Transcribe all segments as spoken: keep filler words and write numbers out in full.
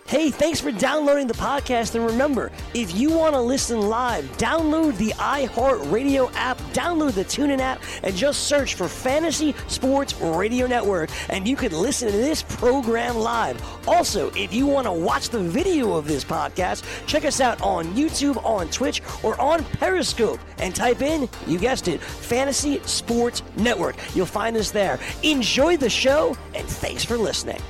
Hey, thanks for downloading the podcast. And remember, if you want to listen live, download the iHeartRadio app, download the TuneIn app, and just search for Fantasy Sports Radio Network, and you can listen to this program live. Also, if you want to watch the video of this podcast, check us out on YouTube, on Twitch, or on Periscope, and type in, you guessed it, Fantasy Sports Network. You'll find us there. Enjoy the show, and thanks for listening.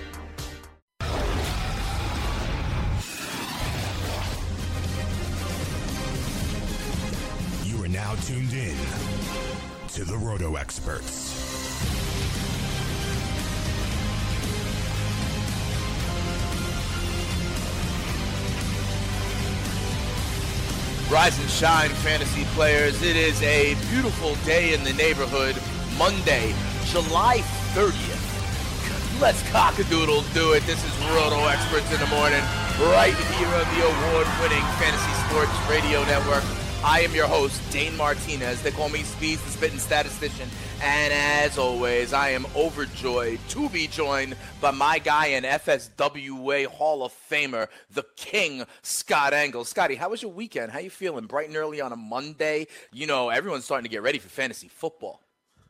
Now tuned in to the Roto Experts. Rise and shine, fantasy players. It is a beautiful day in the neighborhood. Monday, July thirtieth. Let's cock-a-doodle do it. This is Roto Experts in the morning, right here on the award-winning Fantasy Sports Radio Network. I am your host, Dane Martinez. They call me Speeds, the spitting statistician. And as always, I am overjoyed to be joined by my guy and F S W A Hall of Famer, the King, Scott Engel. Scotty, how was your weekend? How you feeling? Bright and early on a Monday. You know, everyone's starting to get ready for fantasy football.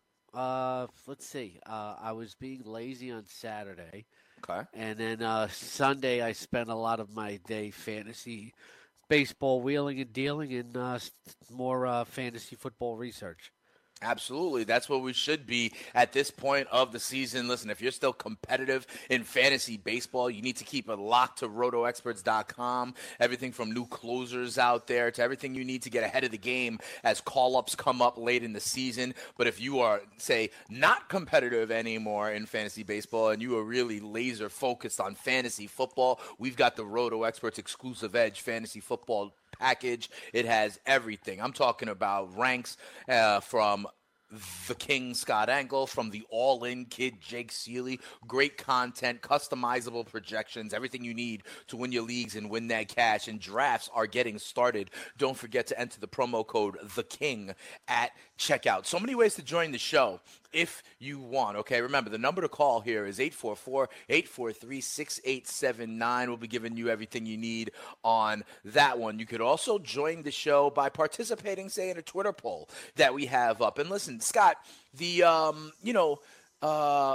Uh, let's see. Uh, I was being lazy on Saturday. Okay. And then uh, Sunday, I spent a lot of my day fantasy baseball wheeling and dealing and uh, more uh, fantasy football research. Absolutely. That's what we should be at this point of the season. Listen, if you're still competitive in fantasy baseball, you need to keep it locked to roto experts dot com. Everything from new closers out there to everything you need to get ahead of the game as call-ups come up late in the season. But if you are, say, not competitive anymore in fantasy baseball and you are really laser focused on fantasy football, we've got the Roto Experts Exclusive Edge Fantasy Football package. It has everything. I'm talking about ranks uh, from the King, Scott Engel, from the all-in kid, Jake Seeley. Great content, customizable projections, everything you need to win your leagues and win that cash. And drafts are getting started. Don't forget to enter the promo code THEKING at checkout. So many ways to join the show if you want. Okay, remember, the number to call here is eight four four, eight four three, six eight seven nine. We'll be giving you everything you need on that one. You could also join the show by participating, say, in a Twitter poll that we have up. And listen, Scott, the, um, you know, uh,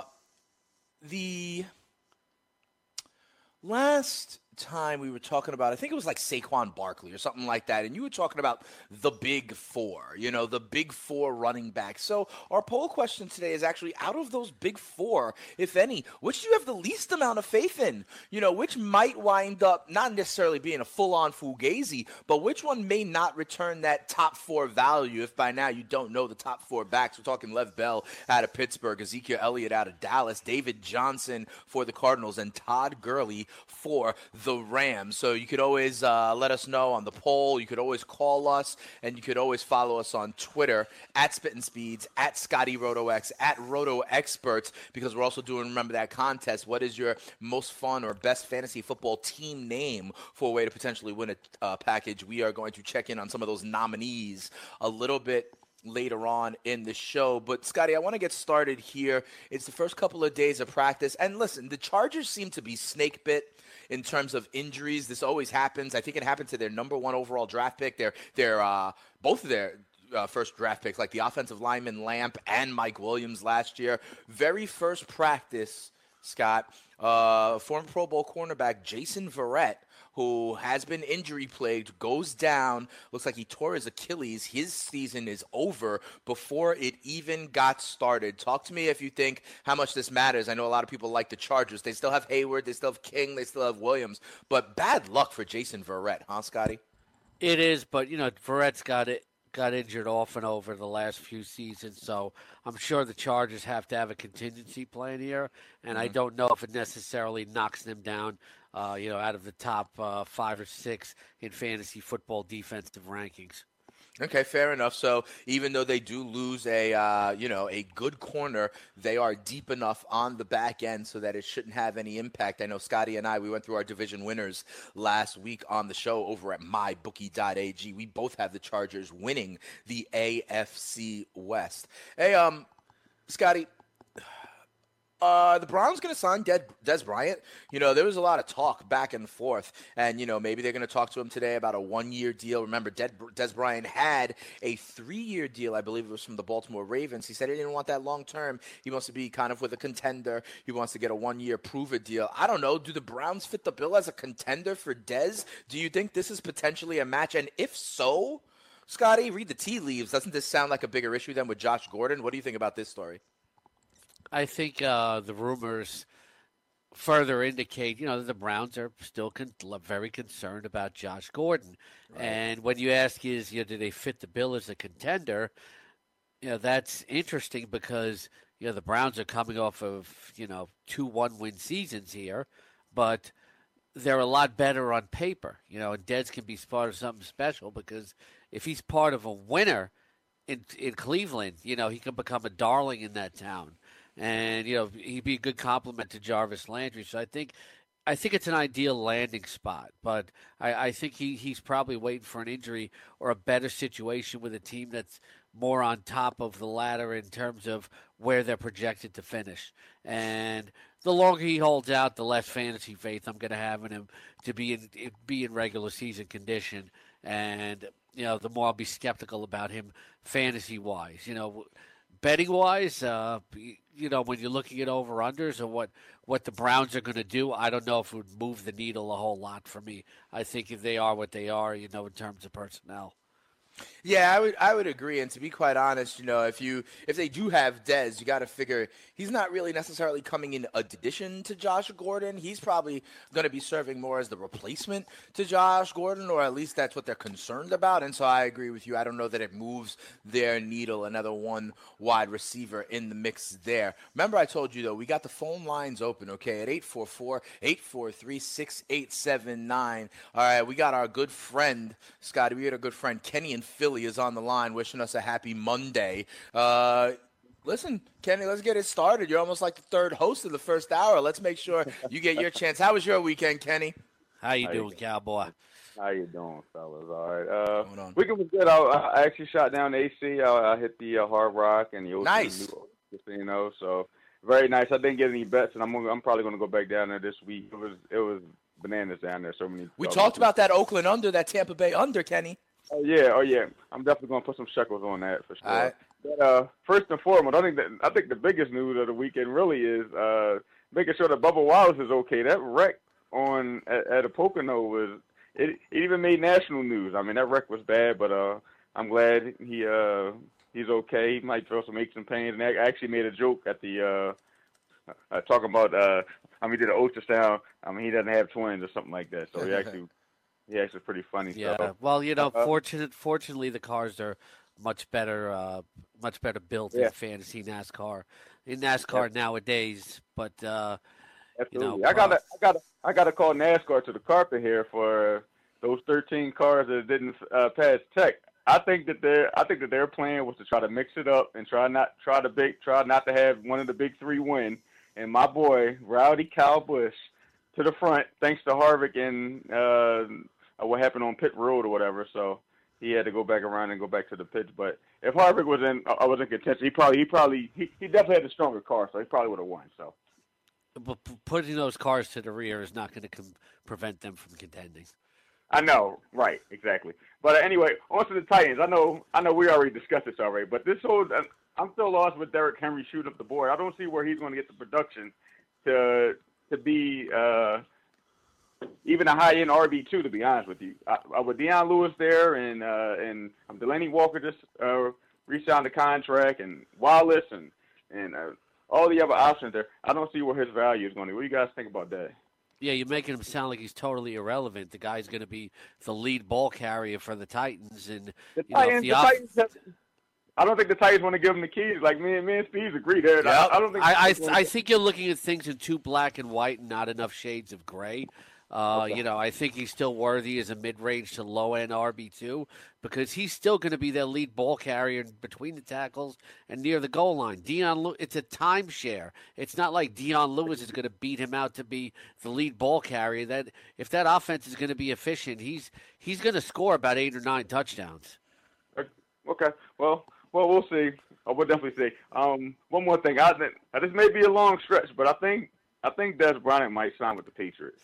the last time we were talking about, I think it was like Saquon Barkley or something like that, and you were talking about the big four, you know, the big four running backs. So our poll question today is actually, out of those big four, if any, which do you have the least amount of faith in? You know, which might wind up not necessarily being a full-on fugazi, but which one may not return that top four value if by now you don't know the top four backs? We're talking Lev Bell out of Pittsburgh, Ezekiel Elliott out of Dallas, David Johnson for the Cardinals, and Todd Gurley for the Rams. So you could always uh, let us know on the poll. You could always call us, and you could always follow us on Twitter at Spittin' Speeds, at Scotty RotoX, at Roto Experts, because we're also doing, remember that contest. What is your most fun or best fantasy football team name for a way to potentially win a uh, package? We are going to check in on some of those nominees a little bit later on in the show. But Scotty, I want to get started here. It's the first couple of days of practice, and listen, the Chargers seem to be snake bit in terms of injuries. This always happens. I think it happened to their number one overall draft pick. Their, their, uh, both of their uh, first draft picks, like the offensive lineman Lamp and Mike Williams last year. Very first practice, Scott, uh, former Pro Bowl cornerback Jason Verrett, who has been injury-plagued, goes down. Looks like he tore his Achilles. His season is over before it even got started. Talk to me if you think how much this matters. I know a lot of people like the Chargers. They still have Hayward. They still have King. They still have Williams. But bad luck for Jason Verrett, huh, Scotty? It is, but, you know, Verrett's got it. got injured off and over the last few seasons, so I'm sure the Chargers have to have a contingency plan here, and mm-hmm. I don't know if it necessarily knocks them down, uh, you know, out of the top uh, five or six in fantasy football defensive rankings. Okay, fair enough. So even though they do lose a, uh, you know, a good corner, they are deep enough on the back end so that it shouldn't have any impact. I know Scotty and I, we went through our division winners last week on the show over at my bookie dot a g. We both have the Chargers winning the A F C West. Hey, um, Scotty, Uh, the Browns going to sign Des, Des Bryant. You know, there was a lot of talk back and forth, and, you know, maybe they're going to talk to him today about a one-year deal. Remember, Des, Des Bryant had a three-year deal, I believe it was from the Baltimore Ravens. He said he didn't want that long-term. He wants to be kind of with a contender. He wants to get a one-year prove-it deal. I don't know. Do the Browns fit the bill as a contender for Des? Do you think this is potentially a match? And if so, Scotty, read the tea leaves. Doesn't this sound like a bigger issue than with Josh Gordon? What do you think about this story? I think uh, the rumors further indicate, you know, that the Browns are still con- very concerned about Josh Gordon. Right. And when you ask is, you know, do they fit the bill as a contender, you know, that's interesting because, you know, the Browns are coming off of, you know, two one-win seasons here, but they're a lot better on paper, you know, and Dez can be part of something special because if he's part of a winner in in Cleveland, you know, he can become a darling in that town. And, you know, he'd be a good compliment to Jarvis Landry. So I think I think it's an ideal landing spot. But I, I think he, he's probably waiting for an injury or a better situation with a team that's more on top of the ladder in terms of where they're projected to finish. And the longer he holds out, the less fantasy faith I'm going to have in him to be in be in regular season condition. And, you know, the more I'll be skeptical about him fantasy-wise. You know, betting-wise, uh, you know, when you're looking at over-unders or what, what the Browns are going to do, I don't know if it would move the needle a whole lot for me. I think if they are what they are, you know, in terms of personnel. Yeah, I would I would agree. And to be quite honest, you know, if you if they do have Dez, you got to figure he's not really necessarily coming in addition to Josh Gordon. He's probably going to be serving more as the replacement to Josh Gordon, or at least that's what they're concerned about. And so I agree with you. I don't know that it moves their needle. Another one wide receiver in the mix there. Remember, I told you though, we got the phone lines open. Okay, at eight four four, eight four three, six eight seven nine. All right, we got our good friend Scotty. We got our good friend Kenny in Philly is on the line wishing us a happy Monday. Uh, listen, Kenny, let's get it started. You're almost like the third host of the first hour. Let's make sure you get your chance. How was your weekend, Kenny? How you How doing, you Cowboy? How you doing, fellas? All right. Uh, Hold on. weekend was good. I, I actually shot down the A C. I, I hit the uh, Hard Rock and the Ocean Nice. Casino. So very nice. I didn't get any bets, and I'm gonna, I'm probably going to go back down there this week. It was it was bananas down there. So many. We uh, talked about that Oakland under, that Tampa Bay under, Kenny. Oh yeah, oh yeah. I'm definitely gonna put some shekels on that for sure. All right. But uh, first and foremost, I think that I think the biggest news of the weekend really is uh, making sure that Bubba Wallace is okay. That wreck on at, at a Pocono was it, it even made national news. I mean, that wreck was bad, but uh, I'm glad he uh he's okay. He might feel some aches and pains. And I actually made a joke at the uh, uh talking about uh I mean he did an ultrasound. I mean he doesn't have twins or something like that. So he actually. Yeah, it's pretty funny Yeah, stuff. well, you know, Uh, fortunate, fortunately, the cars are much better, uh, much better built Yeah. in fantasy NASCAR. In NASCAR nowadays, but uh, Absolutely. you know, I gotta, uh, I gotta, I gotta call NASCAR to the carpet here for those thirteen cars that didn't uh, pass tech. I think that their, I think that their plan was to try to mix it up and try not, try to big, try not to have one of the big three win. And my boy Rowdy Kyle Busch to the front, thanks to Harvick and uh, what happened on pit road or whatever. So he had to go back around and go back to the pits. But if Harvick was in, I was in contention. He probably, he probably, he, he definitely had a stronger car, so he probably would have won. So. but p- putting those cars to the rear is not going to com- prevent them from contending. I know, right, exactly. But anyway, on to the Titans. I know, I know, we already discussed this already. But this whole, I'm still lost with Derrick Henry shooting up the board. I don't see where he's going to get the production to to be uh, even a high end R B two. To be honest with you, I, I, with Deion Lewis there and uh, and um, Delaney Walker just uh, re-signed the contract, and Wallace and and uh, all the other options there, I don't see where his value is going to. What do you guys think about that? Yeah, you're making him sound like he's totally irrelevant. The guy's going to be the lead ball carrier for the Titans, and The you know, if Titans, the the off- Titans have, I don't think the Titans want to give him the keys. Like me and me and Steve agree there. Yep. I, I don't think. I I, th- I think you're looking at things in too black and white and not enough shades of gray. Uh, Okay. You know, I think he's still worthy as a mid-range to low-end R B two because he's still going to be their lead ball carrier between the tackles and near the goal line. Deion, Lew- it's a timeshare. It's not like Deion Lewis is going to beat him out to be the lead ball carrier. That if that offense is going to be efficient, he's he's going to score about eight or nine touchdowns. Okay. Well, well, we'll see. Oh, we'll definitely see. Um, one more thing. I think this may be a long stretch, but I think I think Des Bryant might sign with the Patriots.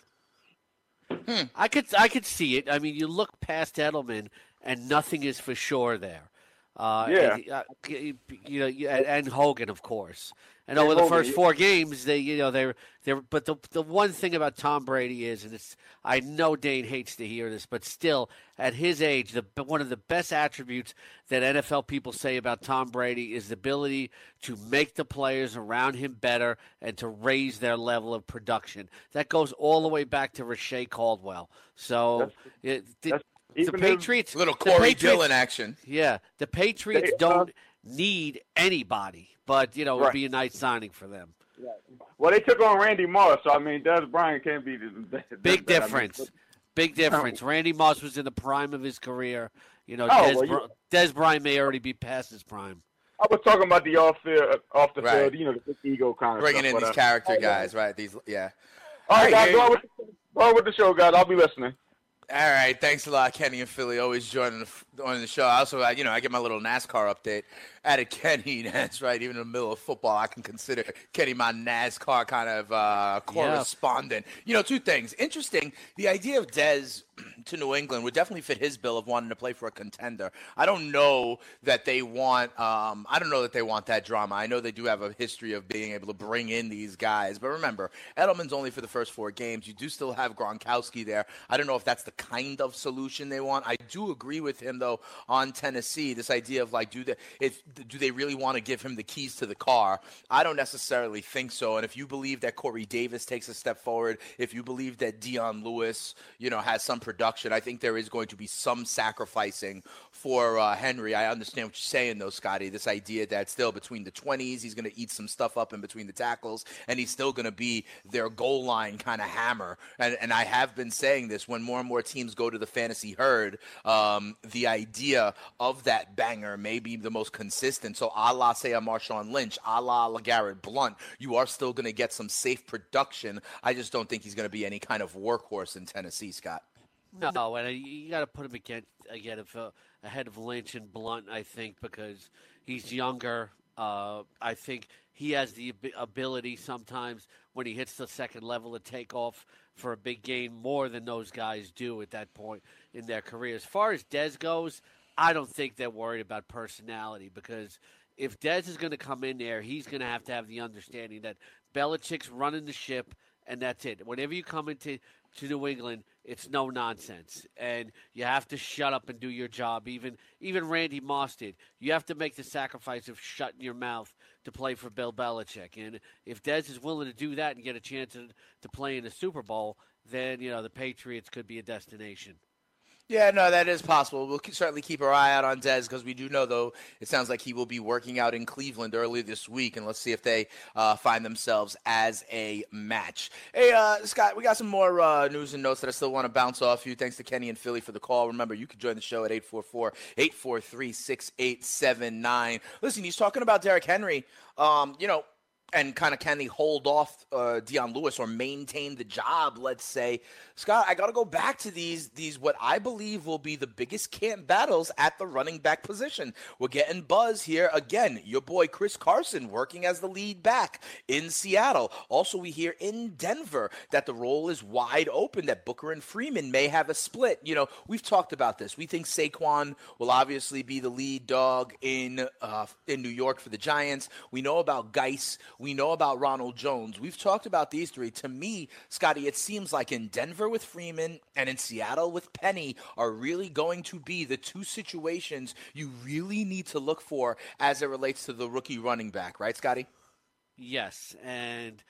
Hmm. I could I could see it. I mean, you look past Edelman, and nothing is for sure there. Uh, yeah. And, uh, you know, and, and Hogan, of course. And over the first four games, they, you know, they're they're. But the the one thing about Tom Brady is, and it's, I know Dane hates to hear this, but still, at his age, the one of the best attributes that N F L people say about Tom Brady is the ability to make the players around him better and to raise their level of production. That goes all the way back to Rashay Caldwell. So that's, it, the, that's, the Patriots, little Corey Patriots, Dillon action. Yeah, the Patriots they, don't uh, need anybody. But, you know, it would right. be a nice signing for them. Well, they took on Randy Moss, so, I mean, Des Bryant can't be the best. Big difference. I mean, Big difference. Randy Moss was in the prime of his career. You know, oh, Des, well, you, Des Bryant may already be past his prime. I was talking about the off field, off the right. field, you know, the big ego kind of Bringing stuff. in but, these uh, character oh, guys, right? These, yeah. All right, guys, hey, go on, with, go on with the show, guys. I'll be listening. All right, thanks a lot, Kenny and Philly. Always joining the, on the show. I also, you know, I get my little NASCAR update out of Kenny. That's right. Even in the middle of football, I can consider Kenny my NASCAR kind of uh, correspondent. Yeah. You know, two things. Interesting. The idea of Dez to New England would definitely fit his bill of wanting to play for a contender. I don't know that they want. Um, I don't know that they want that drama. I know they do have a history of being able to bring in these guys, but remember, Edelman's only for the first four games. You do still have Gronkowski there. I don't know if that's the kind of solution they want. I do agree with him though on Tennessee. This idea of like, do they if do they really want to give him the keys to the car? I don't necessarily think so. And if you believe that Corey Davis takes a step forward, if you believe that Dion Lewis, you know, has some production, I think there is going to be some sacrificing for uh, Henry. I understand what you're saying though, Scotty. This idea that still between the twenties, he's going to eat some stuff up in between the tackles, and he's still going to be their goal line kind of hammer. And, and I have been saying this when more and more teams go to the fantasy herd, um, the idea of that banger may be the most consistent. So a la, say, a Marshawn Lynch, a la LeGarrette Blount, you are still going to get some safe production. I just don't think he's going to be any kind of workhorse in Tennessee, Scott. No, and you got to put him again, again if, uh, ahead of Lynch and Blount, I think, because he's younger. Uh, I think he has the ability sometimes when he hits the second level to take off for a big gain more than those guys do at that point in their career. As far as Dez goes, I don't think they're worried about personality, because if Dez is going to come in there, he's going to have to have the understanding that Belichick's running the ship, and that's it. Whenever you come into to New England, it's no nonsense, and you have to shut up and do your job. Even even Randy Moss did. You have to make the sacrifice of shutting your mouth to play for Bill Belichick. And if Dez is willing to do that and get a chance to, to play in the Super Bowl, then, you know, the Patriots could be a destination. Yeah, no, that is possible. We'll certainly keep our eye out on Dez, because we do know, though, it sounds like he will be working out in Cleveland early this week, and let's see if they uh, find themselves as a match. Hey, uh, Scott, we got some more uh, news and notes that I still want to bounce off you. Thanks to Kenny and Philly for the call. Remember, you can join the show at eight four four, eight four three, six eight seven nine. Listen, he's talking about Derrick Henry. Um, you know, and kind of can they hold off uh, Dion Lewis or maintain the job, let's say. Scott, I got to go back to these, these what I believe will be the biggest camp battles at the running back position. We're getting buzz here. Again, your boy Chris Carson working as the lead back in Seattle. Also, we hear in Denver that the role is wide open, that Booker and Freeman may have a split. You know, we've talked about this. We think Saquon will obviously be the lead dog in uh, in New York for the Giants. We know about Geis. We know about Ronald Jones. We've talked about these three. To me, Scotty, it seems like in Denver with Freeman and in Seattle with Penny are really going to be the two situations you really need to look for as it relates to the rookie running back. Right, Scotty? Yes, and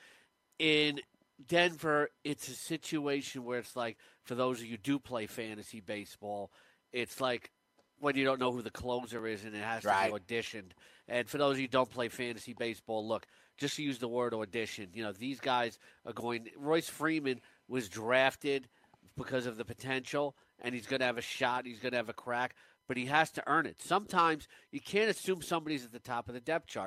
in Denver, it's a situation where it's like, for those of you who do play fantasy baseball, it's like when you don't know who the closer is and it has right. to be auditioned. And for those of you who don't play fantasy baseball, look, just to use the word audition, you know, these guys are going – Royce Freeman was drafted because of the potential, and he's going to have a shot, he's going to have a crack, but he has to earn it. Sometimes you can't assume somebody's at the top of the depth chart.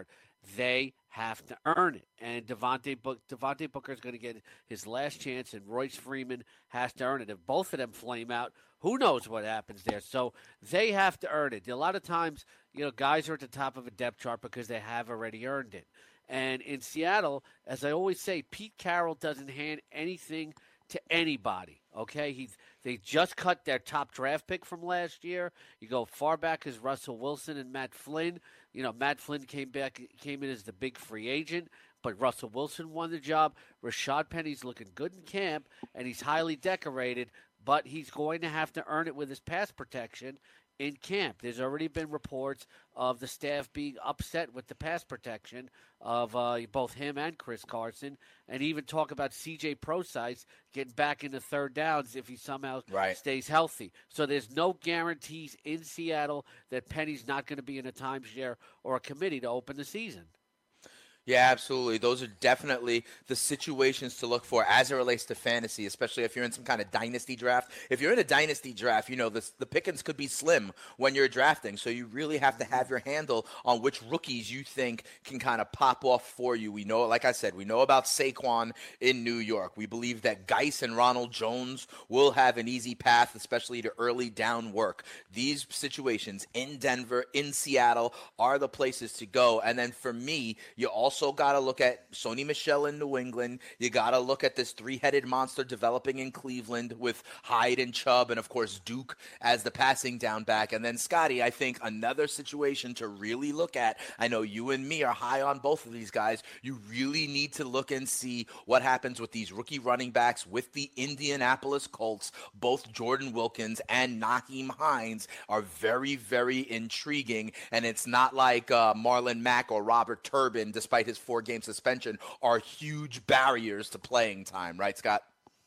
They have to earn it. And Devontae, Book, Devontae Booker is going to get his last chance, and Royce Freeman has to earn it. If both of them flame out, who knows what happens there? So they have to earn it. A lot of times, you know, guys are at the top of a depth chart because they have already earned it. And in Seattle, as I always say, Pete Carroll doesn't hand anything to anybody, okay? He's, they just cut their top draft pick from last year. You go far back as Russell Wilson and Matt Flynn. You know, Matt Flynn came back, came in as the big free agent, but Russell Wilson won the job. Rashad Penny's looking good in camp, and he's highly decorated, but he's going to have to earn it with his pass protection in camp. There's already been reports of the staff being upset with the pass protection of uh, both him and Chris Carson, and even talk about C J Prosise getting back into third downs if he somehow right. stays healthy. So there's no guarantees in Seattle that Penny's not going to be in a timeshare or a committee to open the season. Yeah, absolutely. Those are definitely the situations to look for as it relates to fantasy, especially if you're in some kind of dynasty draft. If you're in a dynasty draft, you know, the, the pickings could be slim when you're drafting. So you really have to have your handle on which rookies you think can kind of pop off for you. We know, like I said, we know about Saquon in New York. We believe that Geis and Ronald Jones will have an easy path, especially to early down work. These situations in Denver, in Seattle, are the places to go. And then for me, you also Also got to look at Sony Michel in New England. You got to look at this three-headed monster developing in Cleveland with Hyde and Chubb and, of course, Duke as the passing down back. And then, Scotty, I think another situation to really look at, I know you and me are high on both of these guys. You really need to look and see what happens with these rookie running backs with the Indianapolis Colts. Both Jordan Wilkins and Nyheim Hines are very, very intriguing. And it's not like uh, Marlon Mack or Robert Turbin, despite his four-game suspension, are huge barriers to playing time, right, Scott?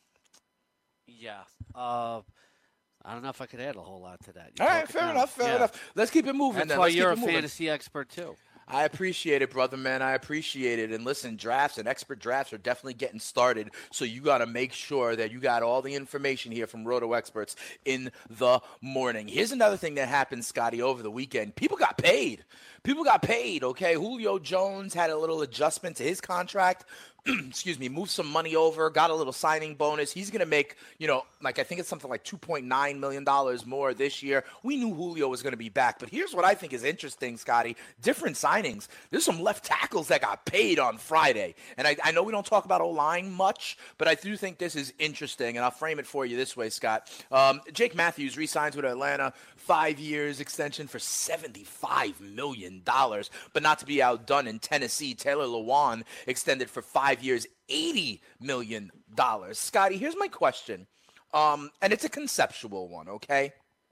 Yeah. Uh, I don't know if I could add a whole lot to that. You're All right, fair enough, fair yeah. enough. Let's keep it moving. That's then. why Let's you're keep a it moving. fantasy expert, too. I appreciate it, brother, man. I appreciate it. And listen, drafts and expert drafts are definitely getting started, so you got to make sure that you got all the information here from Roto Experts in the morning. Here's another thing that happened, Scotty, over the weekend. People got paid. People got paid, okay? Julio Jones had a little adjustment to his contract. Excuse me, moved some money over, got a little signing bonus. He's going to make, you know, like I think it's something like two point nine million dollars more this year. We knew Julio was going to be back. But here's what I think is interesting, Scotty. Different signings. There's some left tackles that got paid on Friday. And I, I know we don't talk about O-line much, but I do think this is interesting. And I'll frame it for you this way, Scott. Um, Jake Matthews re-signs with Atlanta. Five years extension for seventy-five million dollars. But not to be outdone in Tennessee, Taylor Lewan extended for five years, eighty million dollars. Scotty, here's my question, um, and it's a conceptual one, okay?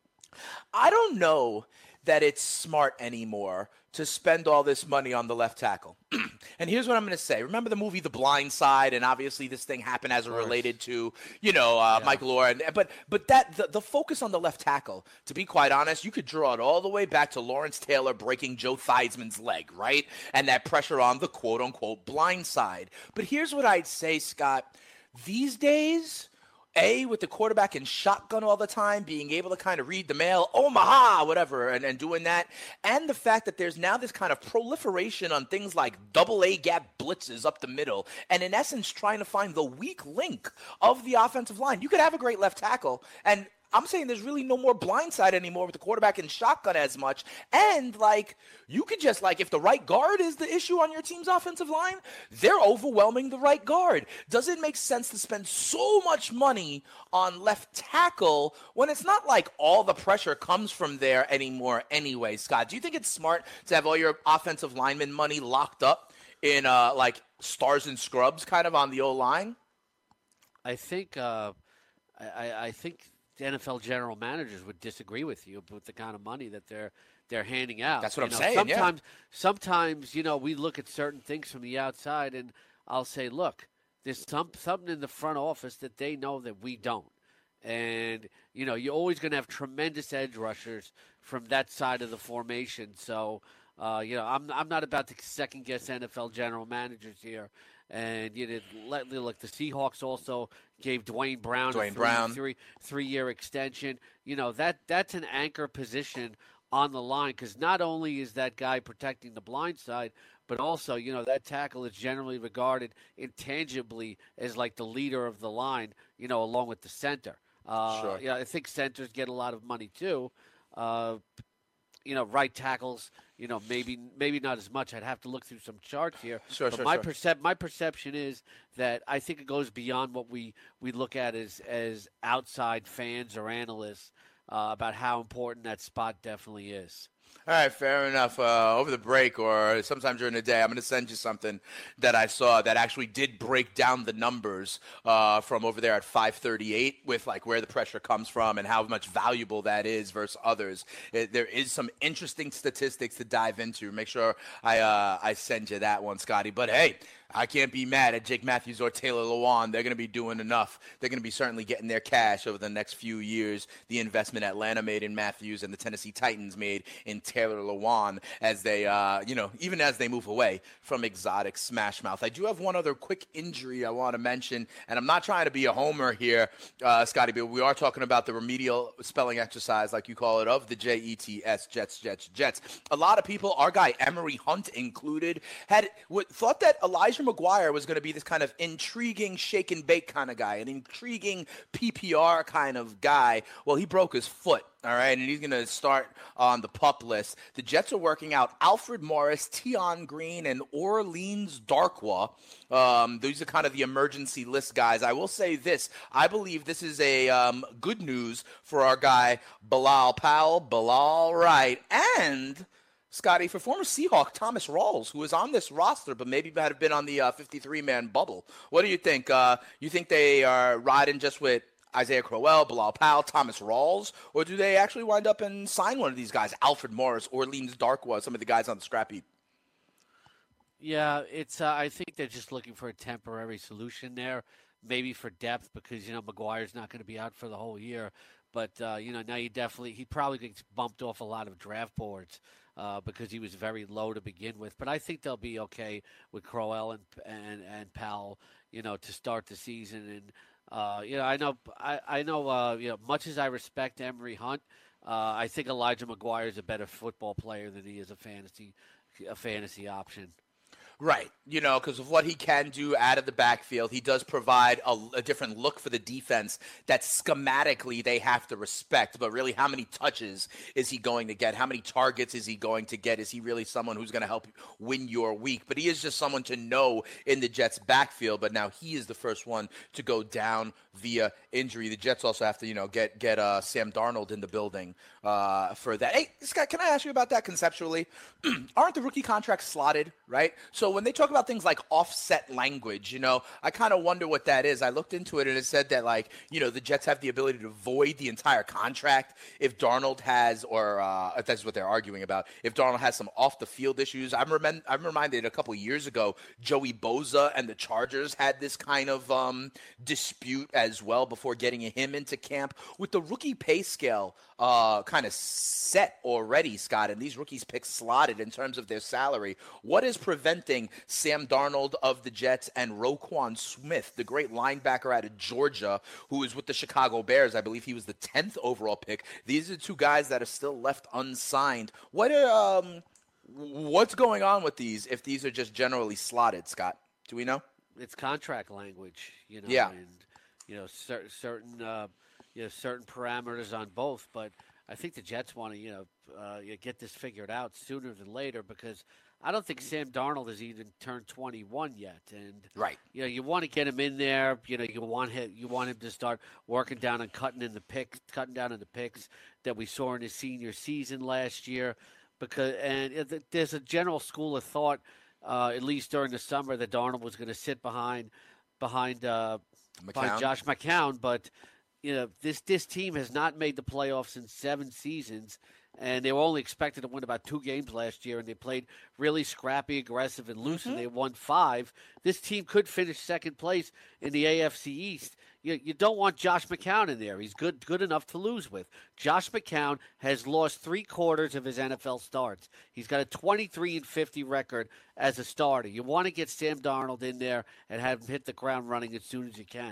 I don't know that it's smart anymore to spend all this money on the left tackle. And here's what I'm going to say. Remember the movie The Blind Side? And obviously this thing happened as it related to, you know, uh, yeah. Michael Orr. But but that the, the focus on the left tackle, to be quite honest, you could draw it all the way back to Lawrence Taylor breaking Joe Theismann's leg, right? And that pressure on the quote-unquote blind side. But here's what I'd say, Scott. These days, A, with the quarterback in shotgun all the time, being able to kind of read the mail, Omaha, whatever, and, and doing that, and the fact that there's now this kind of proliferation on things like double A gap blitzes up the middle, and in essence trying to find the weak link of the offensive line. You could have a great left tackle, and I'm saying there's really no more blindside anymore with the quarterback in shotgun as much. And, like, you could just, like, if the right guard is the issue on your team's offensive line, they're overwhelming the right guard. Does it make sense to spend so much money on left tackle when it's not like all the pressure comes from there anymore anyway, Scott? Do you think it's smart to have all your offensive lineman money locked up in, uh, like, stars and scrubs kind of on the O-line? I think, uh, I, I think – the N F L general managers would disagree with you with the kind of money that they're they're handing out. That's what you I'm know, saying. Sometimes, yeah. sometimes you know, we look at certain things from the outside, and I'll say, look, there's some something in the front office that they know that we don't, and you know, you're always going to have tremendous edge rushers from that side of the formation. So, uh, you know, I'm I'm not about to second guess N F L general managers here. And you know, let look. The Seahawks also gave Dwayne Brown Dwayne a three, Brown. three three year extension. You know that that's an anchor position on the line because not only is that guy protecting the blind side, but also, you know, that tackle is generally regarded intangibly as like the leader of the line, you know, along with the center. Uh, Sure. Yeah, I think centers get a lot of money too. Uh, you know, right tackles, you know, maybe maybe not as much. I'd have to look through some charts here. Sure, but sure, my sure. percep- my perception is that I think it goes beyond what we, we look at as as outside fans or analysts uh, about how important that spot definitely is. All right, fair enough. Uh, over the break or sometime during the day, I'm going to send you something that I saw that actually did break down the numbers uh, from over there at five thirty-eight with like where the pressure comes from and how much valuable that is versus others. It, there is some interesting statistics to dive into. Make sure I uh, I send you that one, Scotty. But hey, I can't be mad at Jake Matthews or Taylor Lewan. They're going to be doing enough. They're going to be certainly getting their cash over the next few years. The investment Atlanta made in Matthews and the Tennessee Titans made in Taylor Lewan as they, uh, you know, even as they move away from exotic smash mouth. I do have one other quick injury I want to mention, and I'm not trying to be a homer here, uh, Scotty, but we are talking about the remedial spelling exercise, like you call it, of the J E T S, Jets, Jets, Jets. A lot of people, our guy Emery Hunt included, had w- thought that Elijah McGuire was going to be this kind of intriguing shake and bake kind of guy, an intriguing P P R kind of guy. Well, he broke his foot. All right, and he's going to start on the PUP list. The Jets are working out Alfred Morris, Tion Green, and Orleans Darkwa. Um, these are kind of the emergency list guys. I will say this. I believe this is a um, good news for our guy Bilal Powell. Bilal Wright. And, Scotty, for former Seahawk Thomas Rawls, who is on this roster but maybe might have been on the uh, fifty-three man bubble. What do you think? Uh, you think they are riding just with Isaiah Crowell, Bilal Powell, Thomas Rawls, or do they actually wind up and sign one of these guys, Alfred Morris, Orleans Darkwa, some of the guys on the scrap heap? Yeah, it's. Uh, I think they're just looking for a temporary solution there, maybe for depth because, you know, McGuire's not going to be out for the whole year. But, uh, you know, now you definitely – he probably gets bumped off a lot of draft boards uh, because he was very low to begin with. But I think they'll be okay with Crowell and, and, and Powell, you know, to start the season. And, uh, you know, I know, I, I know, uh, you know, much as I respect Emery Hunt, uh, I think Elijah McGuire is a better football player than he is a fantasy, a fantasy option. Right. You know, because of what he can do out of the backfield, he does provide a, a different look for the defense that schematically they have to respect. But really, how many touches is he going to get? How many targets is he going to get? Is he really someone who's going to help win your week? But he is just someone to know in the Jets' backfield. But now he is the first one to go down via injury. The Jets also have to, you know, get get uh, Sam Darnold in the building uh, for that. Hey, Scott, can I ask you about that conceptually? Aren't the rookie contracts slotted, right? So when they talk about things like offset language, you know, I kind of wonder what that is. I looked into it and it said that, like, you know, the Jets have the ability to void the entire contract if Darnold has, or uh, if that's what they're arguing about, if Darnold has some off-the-field issues. I'm, rem- I'm reminded a couple of years ago, Joey Bosa and the Chargers had this kind of um, dispute as well before getting him into camp. With the rookie pay scale uh, kind of set already, Scott, and these rookies picked slotted in terms of their salary, what is preventing Sam Darnold of the Jets and Roquan Smith, the great linebacker out of Georgia, who is with the Chicago Bears? I believe he was the tenth overall pick. These are two guys that are still left unsigned. What are, um, what's going on with these if these are just generally slotted, Scott? Do we know? It's contract language, you know, yeah. and, you know, cer- certain, uh, you know, certain parameters on both. But I think the Jets want to, you know, uh, get this figured out sooner than later because I don't think Sam Darnold has even turned twenty-one yet, and right. You know, you want to get him in there. You know, you want him. You want him to start working down and cutting in the picks, cutting down in the picks that we saw in his senior season last year. Because and there's a general school of thought, uh, at least during the summer, that Darnold was going to sit behind behind uh, behind Josh McCown, but you know, this this team has not made the playoffs in seven seasons. And they were only expected to win about two games last year, and they played really scrappy, aggressive, and loose, mm-hmm. and they won five. This team could finish second place in the A F C East. You, you don't want Josh McCown in there. He's good good enough to lose with. Josh McCown has lost three quarters of his N F L starts. He's got a twenty-three and fifty record as a starter. You want to get Sam Darnold in there and have him hit the ground running as soon as you can.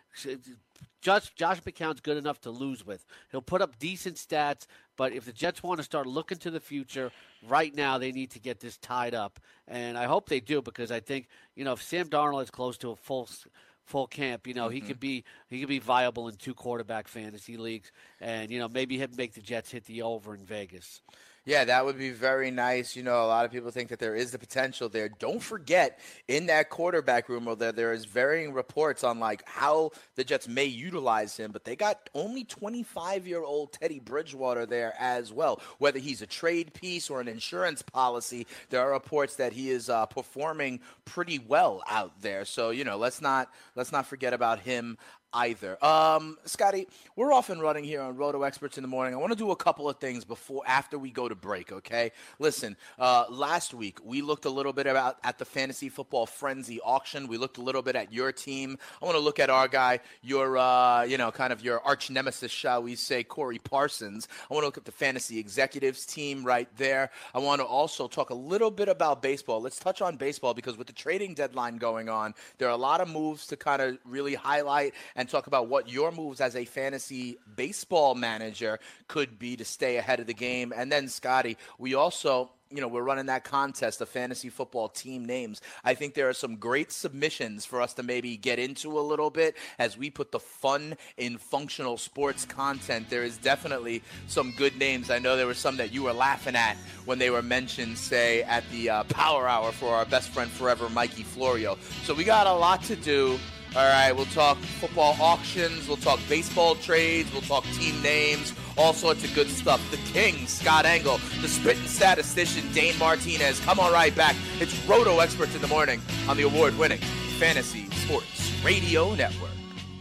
Josh, Josh McCown's good enough to lose with. He'll put up decent stats, but if the Jets want to start looking to the future, right now they need to get this tied up. And I hope they do, because I think, you know, if Sam Darnold is close to a full full camp, you know, mm-hmm. he could be he could be viable in two quarterback fantasy leagues, and, you know, maybe he'd make the Jets hit the over in Vegas. Yeah, that would be very nice. You know, a lot of people think that there is the potential there. Don't forget, in that quarterback room, there there is varying reports on, like, how the Jets may utilize him, but they got only twenty-five-year-old Teddy Bridgewater there as well. Whether he's a trade piece or an insurance policy, there are reports that he is uh, performing pretty well out there. So, you know, let's not let's not forget about him either. Um, Scotty, we're off and running here on Roto Experts in the Morning. I want to do a couple of things before, after we go to break, okay? Listen, uh, last week we looked a little bit about at the Fantasy Football Frenzy auction. We looked a little bit at your team. I want to look at our guy, your, uh, you know, kind of your arch nemesis, shall we say, Corey Parsons. I want to look at the Fantasy Executives team right there. I want to also talk a little bit about baseball. Let's touch on baseball, because with the trading deadline going on, there are a lot of moves to kind of really highlight and talk about what your moves as a fantasy baseball manager could be to stay ahead of the game. And then, Scotty, we also, you know, we're running that contest of fantasy football team names. I think there are some great submissions for us to maybe get into a little bit as we put the fun in functional sports content. There is definitely some good names. I know there were some that you were laughing at when they were mentioned, say, at the uh, Power Hour for our best friend forever, Mikey Florio. So we got a lot to do. All right, we'll talk football auctions, we'll talk baseball trades, we'll talk team names, all sorts of good stuff. The King, Scott Engel, the spitting statistician, Dane Martinez. Come on right back. It's Roto Experts in the Morning on the award-winning Fantasy Sports Radio Network.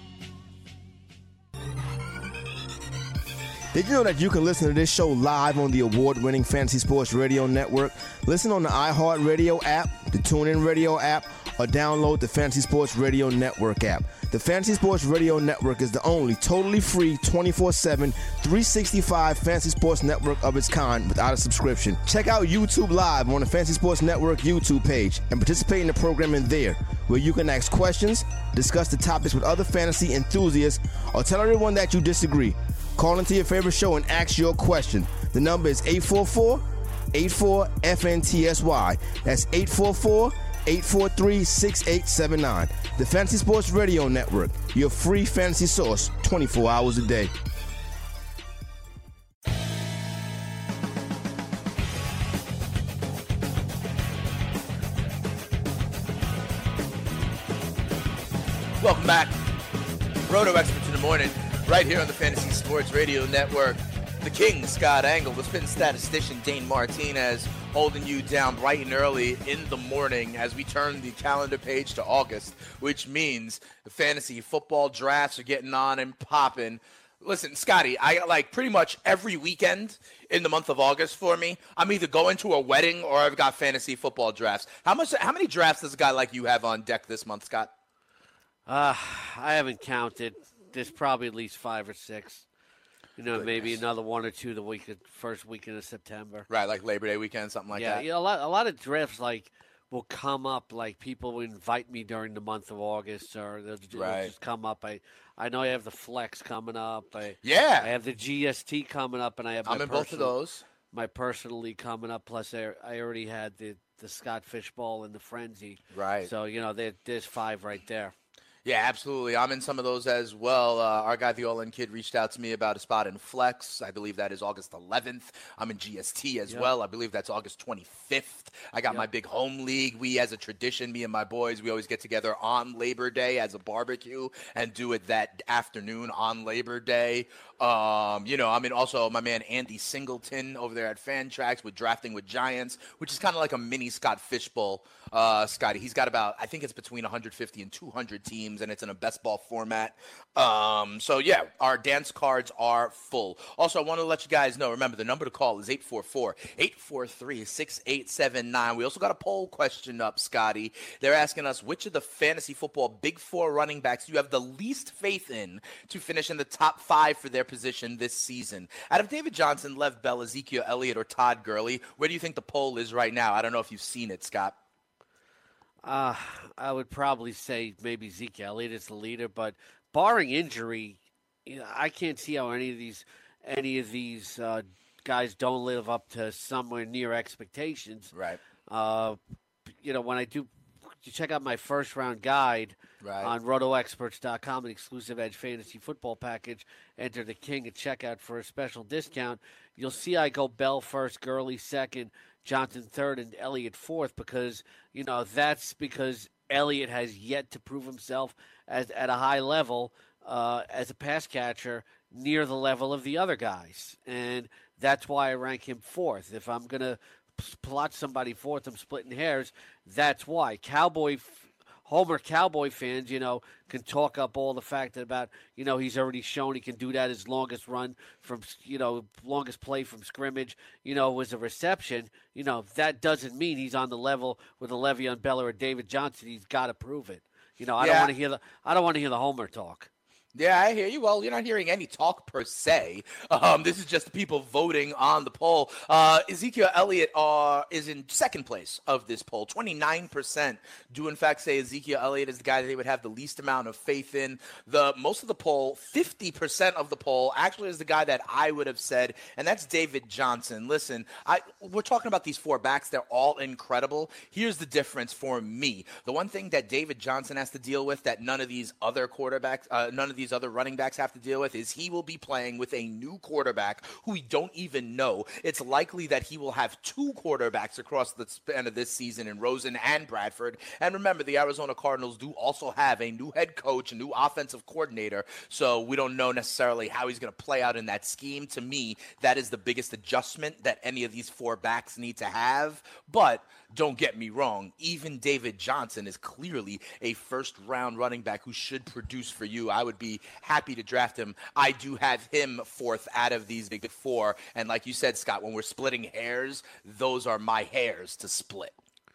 Did you know that you can listen to this show live on the award-winning Fantasy Sports Radio Network? Listen on the iHeartRadio app, the TuneIn Radio app, or download the Fantasy Sports Radio Network app. The Fantasy Sports Radio Network is the only totally free twenty-four seven, three sixty-five Fantasy Sports Network of its kind without a subscription. Check out YouTube Live on the Fantasy Sports Network YouTube page and participate in the programming there, where you can ask questions, discuss the topics with other fantasy enthusiasts, or tell everyone that you disagree. Call into your favorite show and ask your question. The number is eight four four, eight four, F N T S Y. That's eight four four, eight four three, six eight seven nine. The Fantasy Sports Radio Network, your free fantasy source twenty-four hours a day. Welcome back. Roto Experts in the Morning, right here on the Fantasy Sports Radio Network. The King, Scott Engel, the spin statistician, Dane Martinez, holding you down bright and early in the morning as we turn the calendar page to August, which means the fantasy football drafts are getting on and popping. Listen, Scotty, I like pretty much every weekend in the month of August for me, I'm either going to a wedding or I've got fantasy football drafts. How much? How many drafts does a guy like you have on deck this month, Scott? Uh, I haven't counted. There's probably at least five or six. You know, Goodness. Maybe another one or two the week, first weekend of September. Right, like Labor Day weekend, something like yeah, that. Yeah, a lot, a lot of drafts like will come up. Like people will invite me during the month of August, or they'll, they'll right. just come up. I, I know I have the Flex coming up. I, yeah, I have the G S T coming up, and I have. My I'm in personal, both of those. My personal league coming up. Plus, I, I already had the the Scott Fishbowl and the Frenzy. Right. So you know, there, there's five right there. Yeah, absolutely. I'm in some of those as well. Uh, our guy, the All-In Kid, reached out to me about a spot in Flex. I believe that is August eleventh. I'm in G S T as yep. well. I believe that's August twenty-fifth. I got yep. my big home league. We, as a tradition, me and my boys, we always get together on Labor Day as a barbecue and do it that afternoon on Labor Day. Um, you know, I mean, also my man Andy Singleton over there at Fantrax with Drafting with Giants, which is kind of like a mini Scott Fishbowl. Uh, Scotty, he's got about, I think it's between one hundred fifty and two hundred teams, and it's in a best ball format. Um, so, yeah, our dance cards are full. Also, I want to let you guys know, remember, the number to call is eight four four, eight four three, six eight seven nine. We also got a poll question up, Scotty. They're asking us, which of the fantasy football big four running backs do you have the least faith in to finish in the top five for their position this season? Out of David Johnson, Lev Bell, Ezekiel Elliott, or Todd Gurley, where do you think the poll is right now? I don't know if you've seen it, Scott. Uh, I would probably say maybe Zeke Elliott is the leader, but barring injury, you know, I can't see how any of these any of these uh, guys don't live up to somewhere near expectations. Right. Uh, you know, when I do you check out my first round guide right. on roto experts dot com, an exclusive Edge fantasy football package, enter the King at checkout for a special discount. You'll see I go Bell first, Gurley second, Johnson third, and Elliott fourth because, you know, that's because Elliott has yet to prove himself as at a high level uh, as a pass catcher near the level of the other guys. And that's why I rank him fourth. If I'm going to plot somebody fourth, I'm splitting hairs. That's why. Cowboy, Homer Cowboy fans, you know, can talk up all the fact that about, you know, he's already shown he can do that. His longest run from, you know, longest play from scrimmage, you know, was a reception. You know, that doesn't mean he's on the level with a Le'Veon Bell or a David Johnson. He's got to prove it. You know, I yeah. don't want to hear the I don't want to hear the Homer talk. Yeah, I hear you. Well, you're not hearing any talk per se. Um, this is just people voting on the poll. Uh, Ezekiel Elliott uh, is in second place of this poll. twenty-nine percent do, in fact, say Ezekiel Elliott is the guy that they would have the least amount of faith in. The most of the poll, fifty percent of the poll, actually is the guy that I would have said, and that's David Johnson. Listen, I, we're talking about these four backs. They're all incredible. Here's the difference for me. The one thing that David Johnson has to deal with that none of these other quarterbacks, uh, none of these other running backs have to deal with is he will be playing with a new quarterback who we don't even know. It's likely that he will have two quarterbacks across the span of this season in Rosen and Bradford. And remember, the Arizona Cardinals do also have a new head coach, a new offensive coordinator, so we don't know necessarily how he's going to play out in that scheme. To me, that is the biggest adjustment that any of these four backs need to have. But don't get me wrong, even David Johnson is clearly a first-round running back who should produce for you. I would be happy to draft him. I do have him fourth out of these big four. And like you said, Scott, when we're splitting hairs, those are my hairs to split.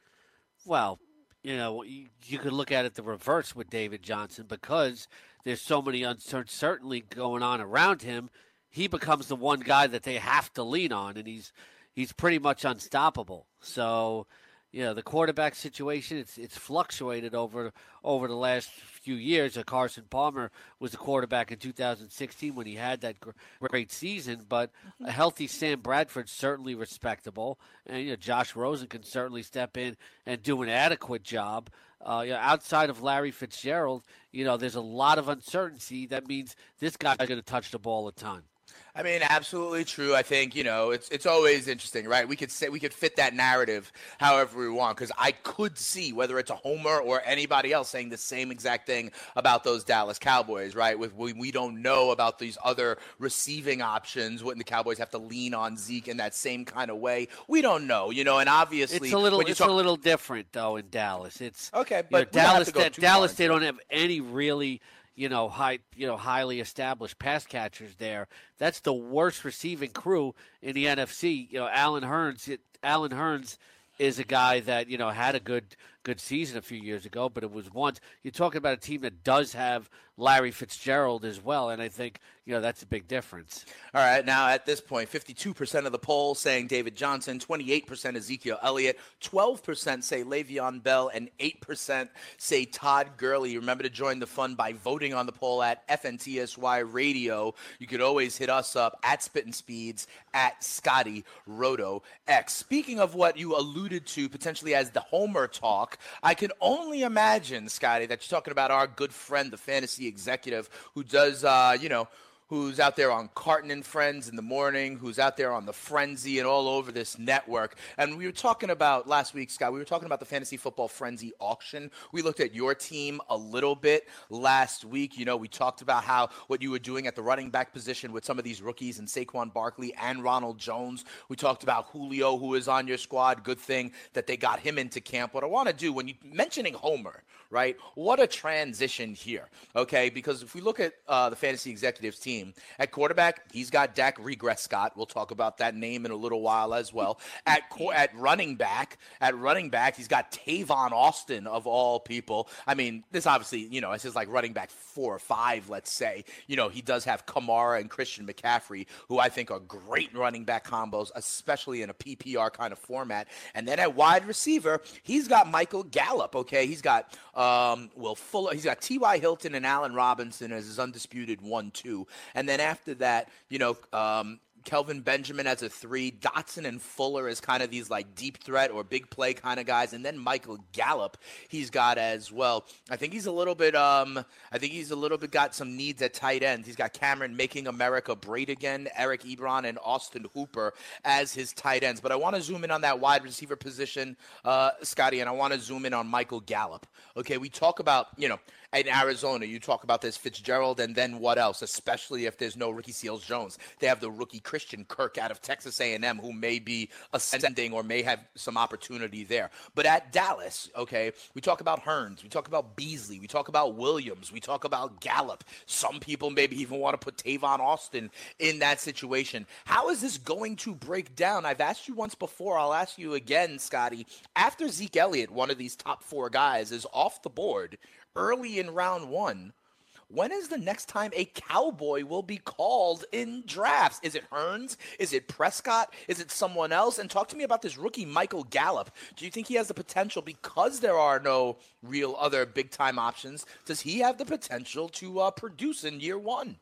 Well, you know, you, you could look at it the reverse with David Johnson because there's so many uncertainty going on around him. He becomes the one guy that they have to lean on, and he's he's pretty much unstoppable. So, you know, the quarterback situation, it's it's fluctuated over over the last few years. Uh, Carson Palmer was the quarterback in two thousand sixteen when he had that gr- great season, but a healthy Sam Bradford's certainly respectable, and, you know, Josh Rosen can certainly step in and do an adequate job. Uh, you know, outside of Larry Fitzgerald, you know, there's a lot of uncertainty. That means this guy's going to touch the ball a ton. I mean, absolutely true. I think, you know, it's it's always interesting, right? We could say we could fit that narrative however we want, because I could see whether it's a Homer or anybody else saying the same exact thing about those Dallas Cowboys, right? With we, we don't know about these other receiving options. Wouldn't the Cowboys have to lean on Zeke in that same kind of way? We don't know, you know, and obviously it's a little when you it's talk- a little different though in Dallas. It's okay, but but Dallas that, too Dallas far. they don't have any really. You know, high, you know, highly established pass catchers there. That's the worst receiving crew in the N F C. You know, Allen Hurns. It, Allen Hurns is a guy that, you know, had a good good season a few years ago, but it was once. You're talking about a team that does have Larry Fitzgerald as well, and I think, you know, that's a big difference. All right, now at this point, fifty-two percent of the poll saying David Johnson, twenty-eight percent Ezekiel Elliott, twelve percent say Le'Veon Bell, and eight percent say Todd Gurley. Remember to join the fun by voting on the poll at F N T S Y Radio. You could always hit us up at Spittin' Speeds, at Scotty Roto X. Speaking of what you alluded to potentially as the Homer talk, I can only imagine, Scotty, that you're talking about our good friend, the fantasy executive, who does, uh, you know, who's out there on Carton and Friends in the morning, who's out there on the Frenzy and all over this network. And we were talking about last week, Scott, we were talking about the Fantasy Football Frenzy auction. We looked at your team a little bit last week. You know, we talked about how what you were doing at the running back position with some of these rookies and Saquon Barkley and Ronald Jones. We talked about Julio, who is on your squad. Good thing that they got him into camp. What I want to do, when you mentioning Homer, right, what a transition here, okay? Because if we look at uh, the Fantasy Executives team, game. At quarterback, he's got Dak Prescott. We'll talk about that name in a little while as well. At at running back, at running back, he's got Tavon Austin of all people. I mean, this obviously, you know, this is like running back four or five, let's say. You know, he does have Kamara and Christian McCaffrey, who I think are great running back combos, especially in a P P R kind of format. And then at wide receiver, he's got Michael Gallup, okay? He's got um, Will Fuller. He's got T Y. Hilton and Allen Robinson as his undisputed one two. And then after that, you know, um, Kelvin Benjamin as a three, Dotson and Fuller as kind of these like deep threat or big play kind of guys, and then Michael Gallup he's got as well. I think he's a little bit um I think he's a little bit got some needs at tight ends. He's got Cameron Making America Great Again, Eric Ebron and Austin Hooper as his tight ends. But I want to zoom in on that wide receiver position, uh, Scotty, and I want to zoom in on Michael Gallup. Okay, we talk about, you know, in Arizona, you talk about this Fitzgerald, and then what else, especially if there's no Ricky Seals-Jones. They have the rookie Christian Kirk out of Texas A and M who may be ascending or may have some opportunity there. But at Dallas, okay, we talk about Hearns, we talk about Beasley, we talk about Williams, we talk about Gallup. Some people maybe even want to put Tavon Austin in that situation. How is this going to break down? I've asked you once before. I'll ask you again, Scotty. After Zeke Elliott, one of these top four guys, is off the board early in round one, when is the next time a Cowboy will be called in drafts? Is it Hearns? Is it Prescott? Is it someone else? And talk to me about this rookie Michael Gallup. Do you think he has the potential, because there are no real other big-time options, does he have the potential to uh, produce in year one?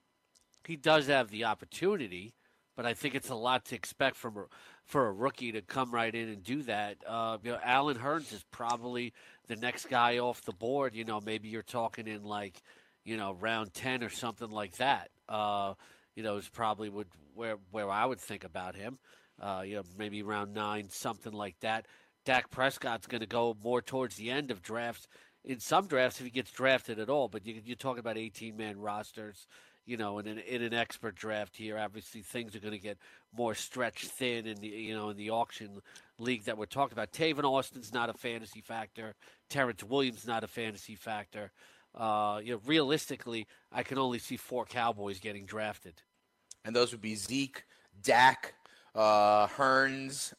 He does have the opportunity, but I think it's a lot to expect from a, for a rookie to come right in and do that. Uh, you know, Allen Hearns is probably the next guy off the board. You know, maybe you're talking in like, you know, round ten or something like that. Uh, you know, is probably would where where I would think about him. Uh, you know, maybe round nine, something like that. Dak Prescott's going to go more towards the end of drafts. In some drafts, if he gets drafted at all, but you, you're talking about eighteen-man rosters. You know, in an, in an expert draft here, obviously things are going to get more stretched thin in the, you know, in the auction league that we're talking about. Tavon Austin's not a fantasy factor. Terrence Williams not a fantasy factor. Uh, you know, realistically, I can only see four Cowboys getting drafted. And those would be Zeke, Dak, uh, Hearns,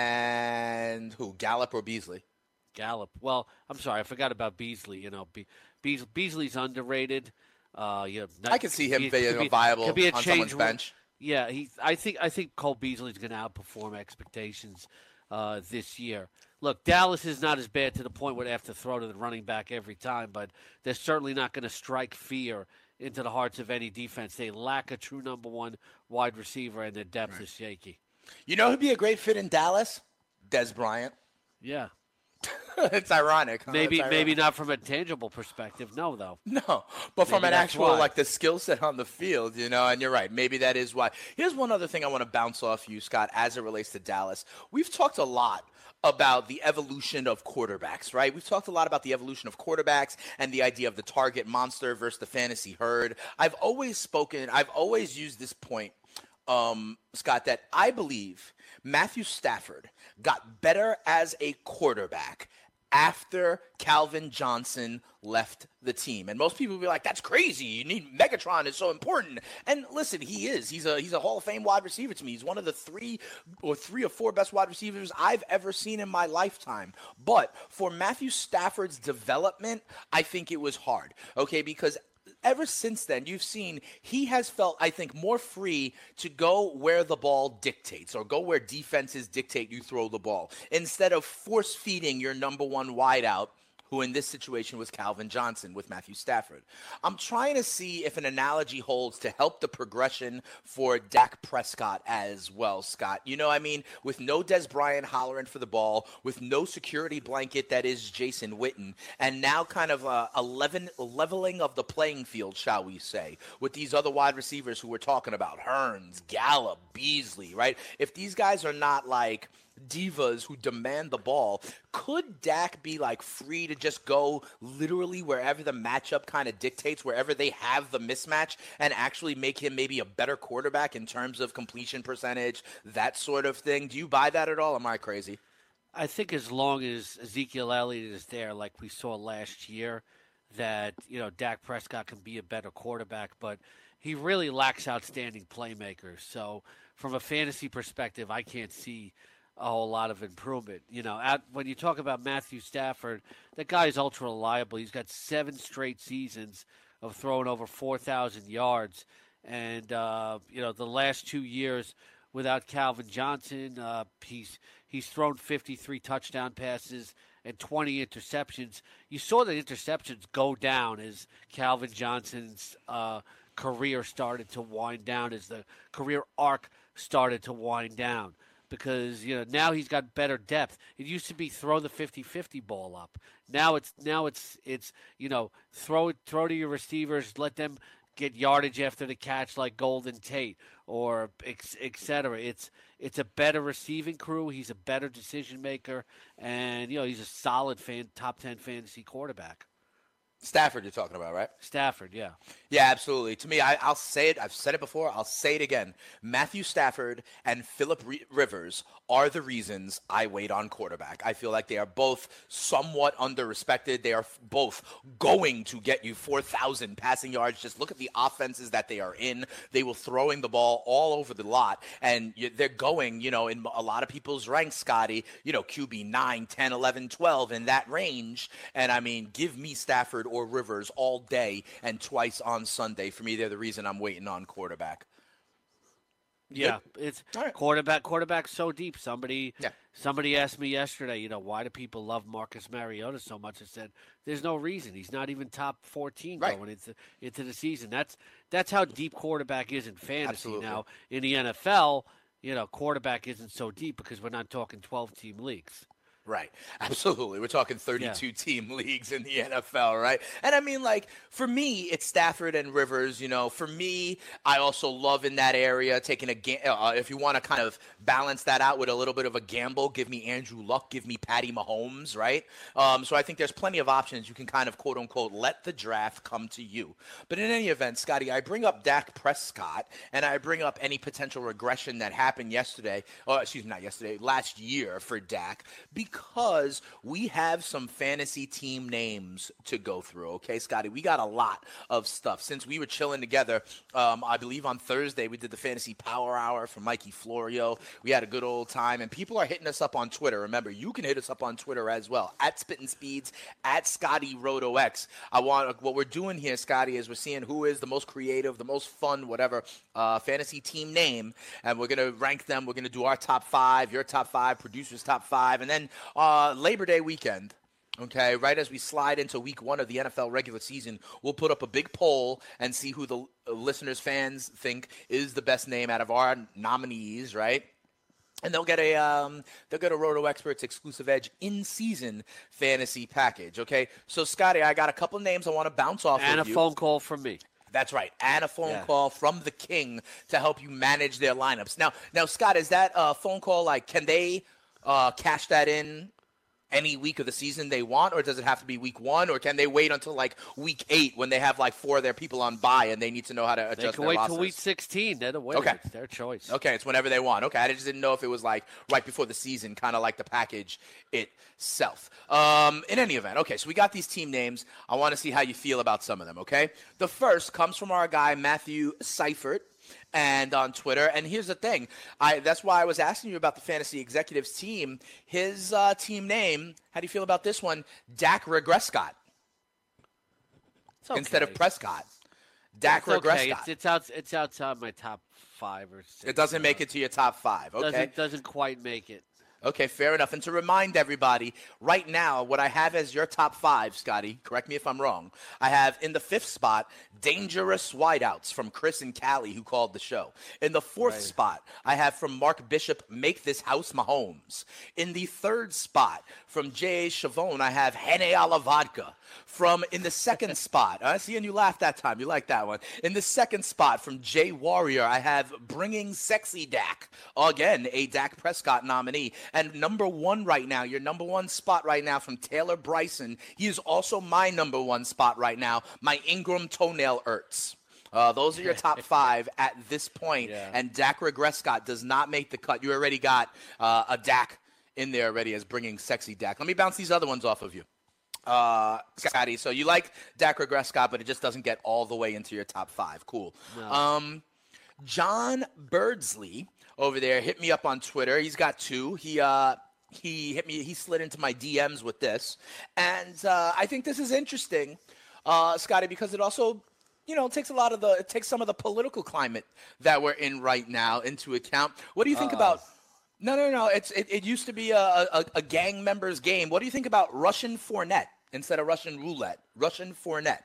and who? Gallup or Beasley? Gallup. Well, I'm sorry, I forgot about Beasley. You know, Be- Beas- Beasley's underrated. Uh, yeah, not, I can see him be, being be, viable be a on change, someone's bench. Yeah, he. I think. I think Cole Beasley's going to outperform expectations uh, this year. Look, Dallas is not as bad to the point where they have to throw to the running back every time, but they're certainly not going to strike fear into the hearts of any defense. They lack a true number one wide receiver, and their depth right. is shaky. You know who'd be a great fit in Dallas? Dez Bryant. Yeah. It's ironic. Huh? Maybe it's ironic. maybe not from a tangible perspective. No, though. No, but from maybe an actual, why. like the skill set on the field, you know, and you're right. Maybe that is why. Here's one other thing I want to bounce off you, Scott, as it relates to Dallas. We've talked a lot about the evolution of quarterbacks, right? We've talked a lot about the evolution of quarterbacks and the idea of the target monster versus the fantasy herd. I've always spoken, I've always used this point, um, Scott, that I believe Matthew Stafford got better as a quarterback after Calvin Johnson left the team. And most people will be like, that's crazy. You need Megatron is so important. And listen, he is. He's a he's a Hall of Fame wide receiver to me. He's one of the three or three or four best wide receivers I've ever seen in my lifetime. But for Matthew Stafford's development, I think it was hard. Okay, because ever since then, you've seen he has felt, I think, more free to go where the ball dictates or go where defenses dictate you throw the ball instead of force-feeding your number one wideout, who in this situation was Calvin Johnson with Matthew Stafford. I'm trying to see if an analogy holds to help the progression for Dak Prescott as well, Scott. You know, I mean, with no Dez Bryant hollering for the ball, with no security blanket that is Jason Witten, and now kind of a, a level, leveling of the playing field, shall we say, with these other wide receivers who we're talking about, Hearns, Gallup, Beasley, right? If these guys are not like divas who demand the ball, could Dak be like free to just go literally wherever the matchup kind of dictates, wherever they have the mismatch, and actually make him maybe a better quarterback in terms of completion percentage, that sort of thing? Do you buy that at all? Am I crazy? I think as long as Ezekiel Elliott is there, like we saw last year, that, you know, Dak Prescott can be a better quarterback. But he really lacks outstanding playmakers. So from a fantasy perspective, I can't see a whole lot of improvement. You know, at, when you talk about Matthew Stafford, that guy is ultra reliable. He's got seven straight seasons of throwing over four thousand yards. And, uh, you know, the last two years without Calvin Johnson, uh, he's, he's thrown fifty-three touchdown passes and twenty interceptions. You saw the interceptions go down as Calvin Johnson's uh, career started to wind down, as the career arc started to wind down. Because, you know, now he's got better depth. It used to be throw the fifty-fifty ball up. Now it's now it's it's you know, throw it throw to your receivers, let them get yardage after the catch like Golden Tate or et cetera. It's it's a better receiving crew. He's a better decision maker, and you know, he's a solid fan, top ten fantasy quarterback. Stafford you're talking about, right? Stafford, yeah. Yeah, absolutely. To me, I, I'll say it. I've said it before. I'll say it again. Matthew Stafford and Phillip Rivers are the reasons I wait on quarterback. I feel like they are both somewhat under-respected. They are both going to get you four thousand passing yards. Just look at the offenses that they are in. They will throwing the ball all over the lot, and they're going, you know, in a lot of people's ranks, Scotty, you know, Q B nine, ten, eleven, twelve, in that range. And, I mean, give me Stafford or Rivers all day and twice on Sunday. For me, they're the reason I'm waiting on quarterback. Yeah, it's right. quarterback. Quarterback's so deep. Somebody, yeah. somebody asked me yesterday, you know, why do people love Marcus Mariota so much? I said, there's no reason. He's not even top fourteen right. going into into the season. That's that's how deep quarterback is in fantasy. Absolutely. Now in the N F L, you know, quarterback isn't so deep because we're not talking twelve team leagues. Right. Absolutely. We're talking thirty-two yeah. team leagues in the N F L, right? And I mean, like, for me, it's Stafford and Rivers. You know, for me, I also love in that area taking a ga- uh, if you want to kind of balance that out with a little bit of a gamble, give me Andrew Luck, give me Patty Mahomes, right? Um, so I think there's plenty of options. You can kind of, quote unquote, let the draft come to you. But in any event, Scotty, I bring up Dak Prescott and I bring up any potential regression that happened yesterday, or excuse me, not yesterday, last year for Dak, because Because we have some fantasy team names to go through, okay, Scotty? We got a lot of stuff. Since we were chilling together, um, I believe on Thursday we did the Fantasy Power Hour for Mikey Florio. We had a good old time, and people are hitting us up on Twitter. Remember, you can hit us up on Twitter as well, at Spittin' Speeds, at Scotty RotoX. I want what we're doing here, Scotty, is we're seeing who is the most creative, the most fun, whatever, uh, fantasy team name, and we're going to rank them. We're going to do our top five, your top five, producer's top five, and then Uh, Labor Day weekend, okay, right as we slide into week one of the N F L regular season, we'll put up a big poll and see who the uh, listeners, fans think is the best name out of our nominees, right? And they'll get a um, they'll get a Roto Experts exclusive edge in season fantasy package, okay? So Scotty, I got a couple names I want to bounce off and of you. a phone call from me. That's right, and a phone yeah. call from the King to help you manage their lineups. Now, now Scott, is that a phone call like can they? Uh, cash that in any week of the season they want, or does it have to be week one, or can they wait until like week eight when they have like four of their people on bye and they need to know how to adjust their They can wait rosters? till week sixteen. They're the winners. Okay. It's their choice. Okay, it's whenever they want. Okay, I just didn't know if it was like right before the season, kind of like the package itself. Um, in any event, okay, so we got these team names. I want to see how you feel about some of them, okay? The first comes from our guy, Matthew Seifert. And on Twitter, and here's the thing, I that's why I was asking you about the Fantasy Executives team. His uh, team name, how do you feel about this one? Dak Regrescott okay. instead of Prescott. Dak it's Regrescott. Okay. It's, it's, out, it's outside my top five or six. It doesn't make it to your top five, okay? Doesn't, doesn't quite make it. Okay, fair enough. And to remind everybody, right now, what I have as your top five, Scotty, correct me if I'm wrong, I have in the fifth spot, Dangerous Wideouts from Chris and Callie, who called the show. In the fourth right. spot, I have from Mark Bishop, Make This House Mahomes. In the third spot, from J A. Chavone, I have Henne a la Vodka. From in the second spot, I see, and you laughed that time. You like that one. In the second spot, from Jay Warrior, I have Bringing Sexy Dak. Again, a Dak Prescott nominee. And number one right now, your number one spot right now from Taylor Bryson. He is also my number one spot right now, my Ingram Toenail Ertz. Uh, those are your top five at this point. Yeah. And Dak Regrescott does not make the cut. You already got uh, a Dak in there already as Bringing Sexy Dak. Let me bounce these other ones off of you. uh, Scotty. So you like Dak Prescott, but it just doesn't get all the way into your top five. Cool. No. Um, John Birdsley over there hit me up on Twitter. He's got two. He uh, he hit me. He slid into my D Ms with this, and uh, I think this is interesting, uh, Scotty, because it also, you know, takes a lot of the it takes some of the political climate that we're in right now into account. What do you think Uh-oh. about? No, no, no. It's it, it used to be a, a a gang members game. What do you think about Russian Fournette instead of Russian roulette? Russian Fournette.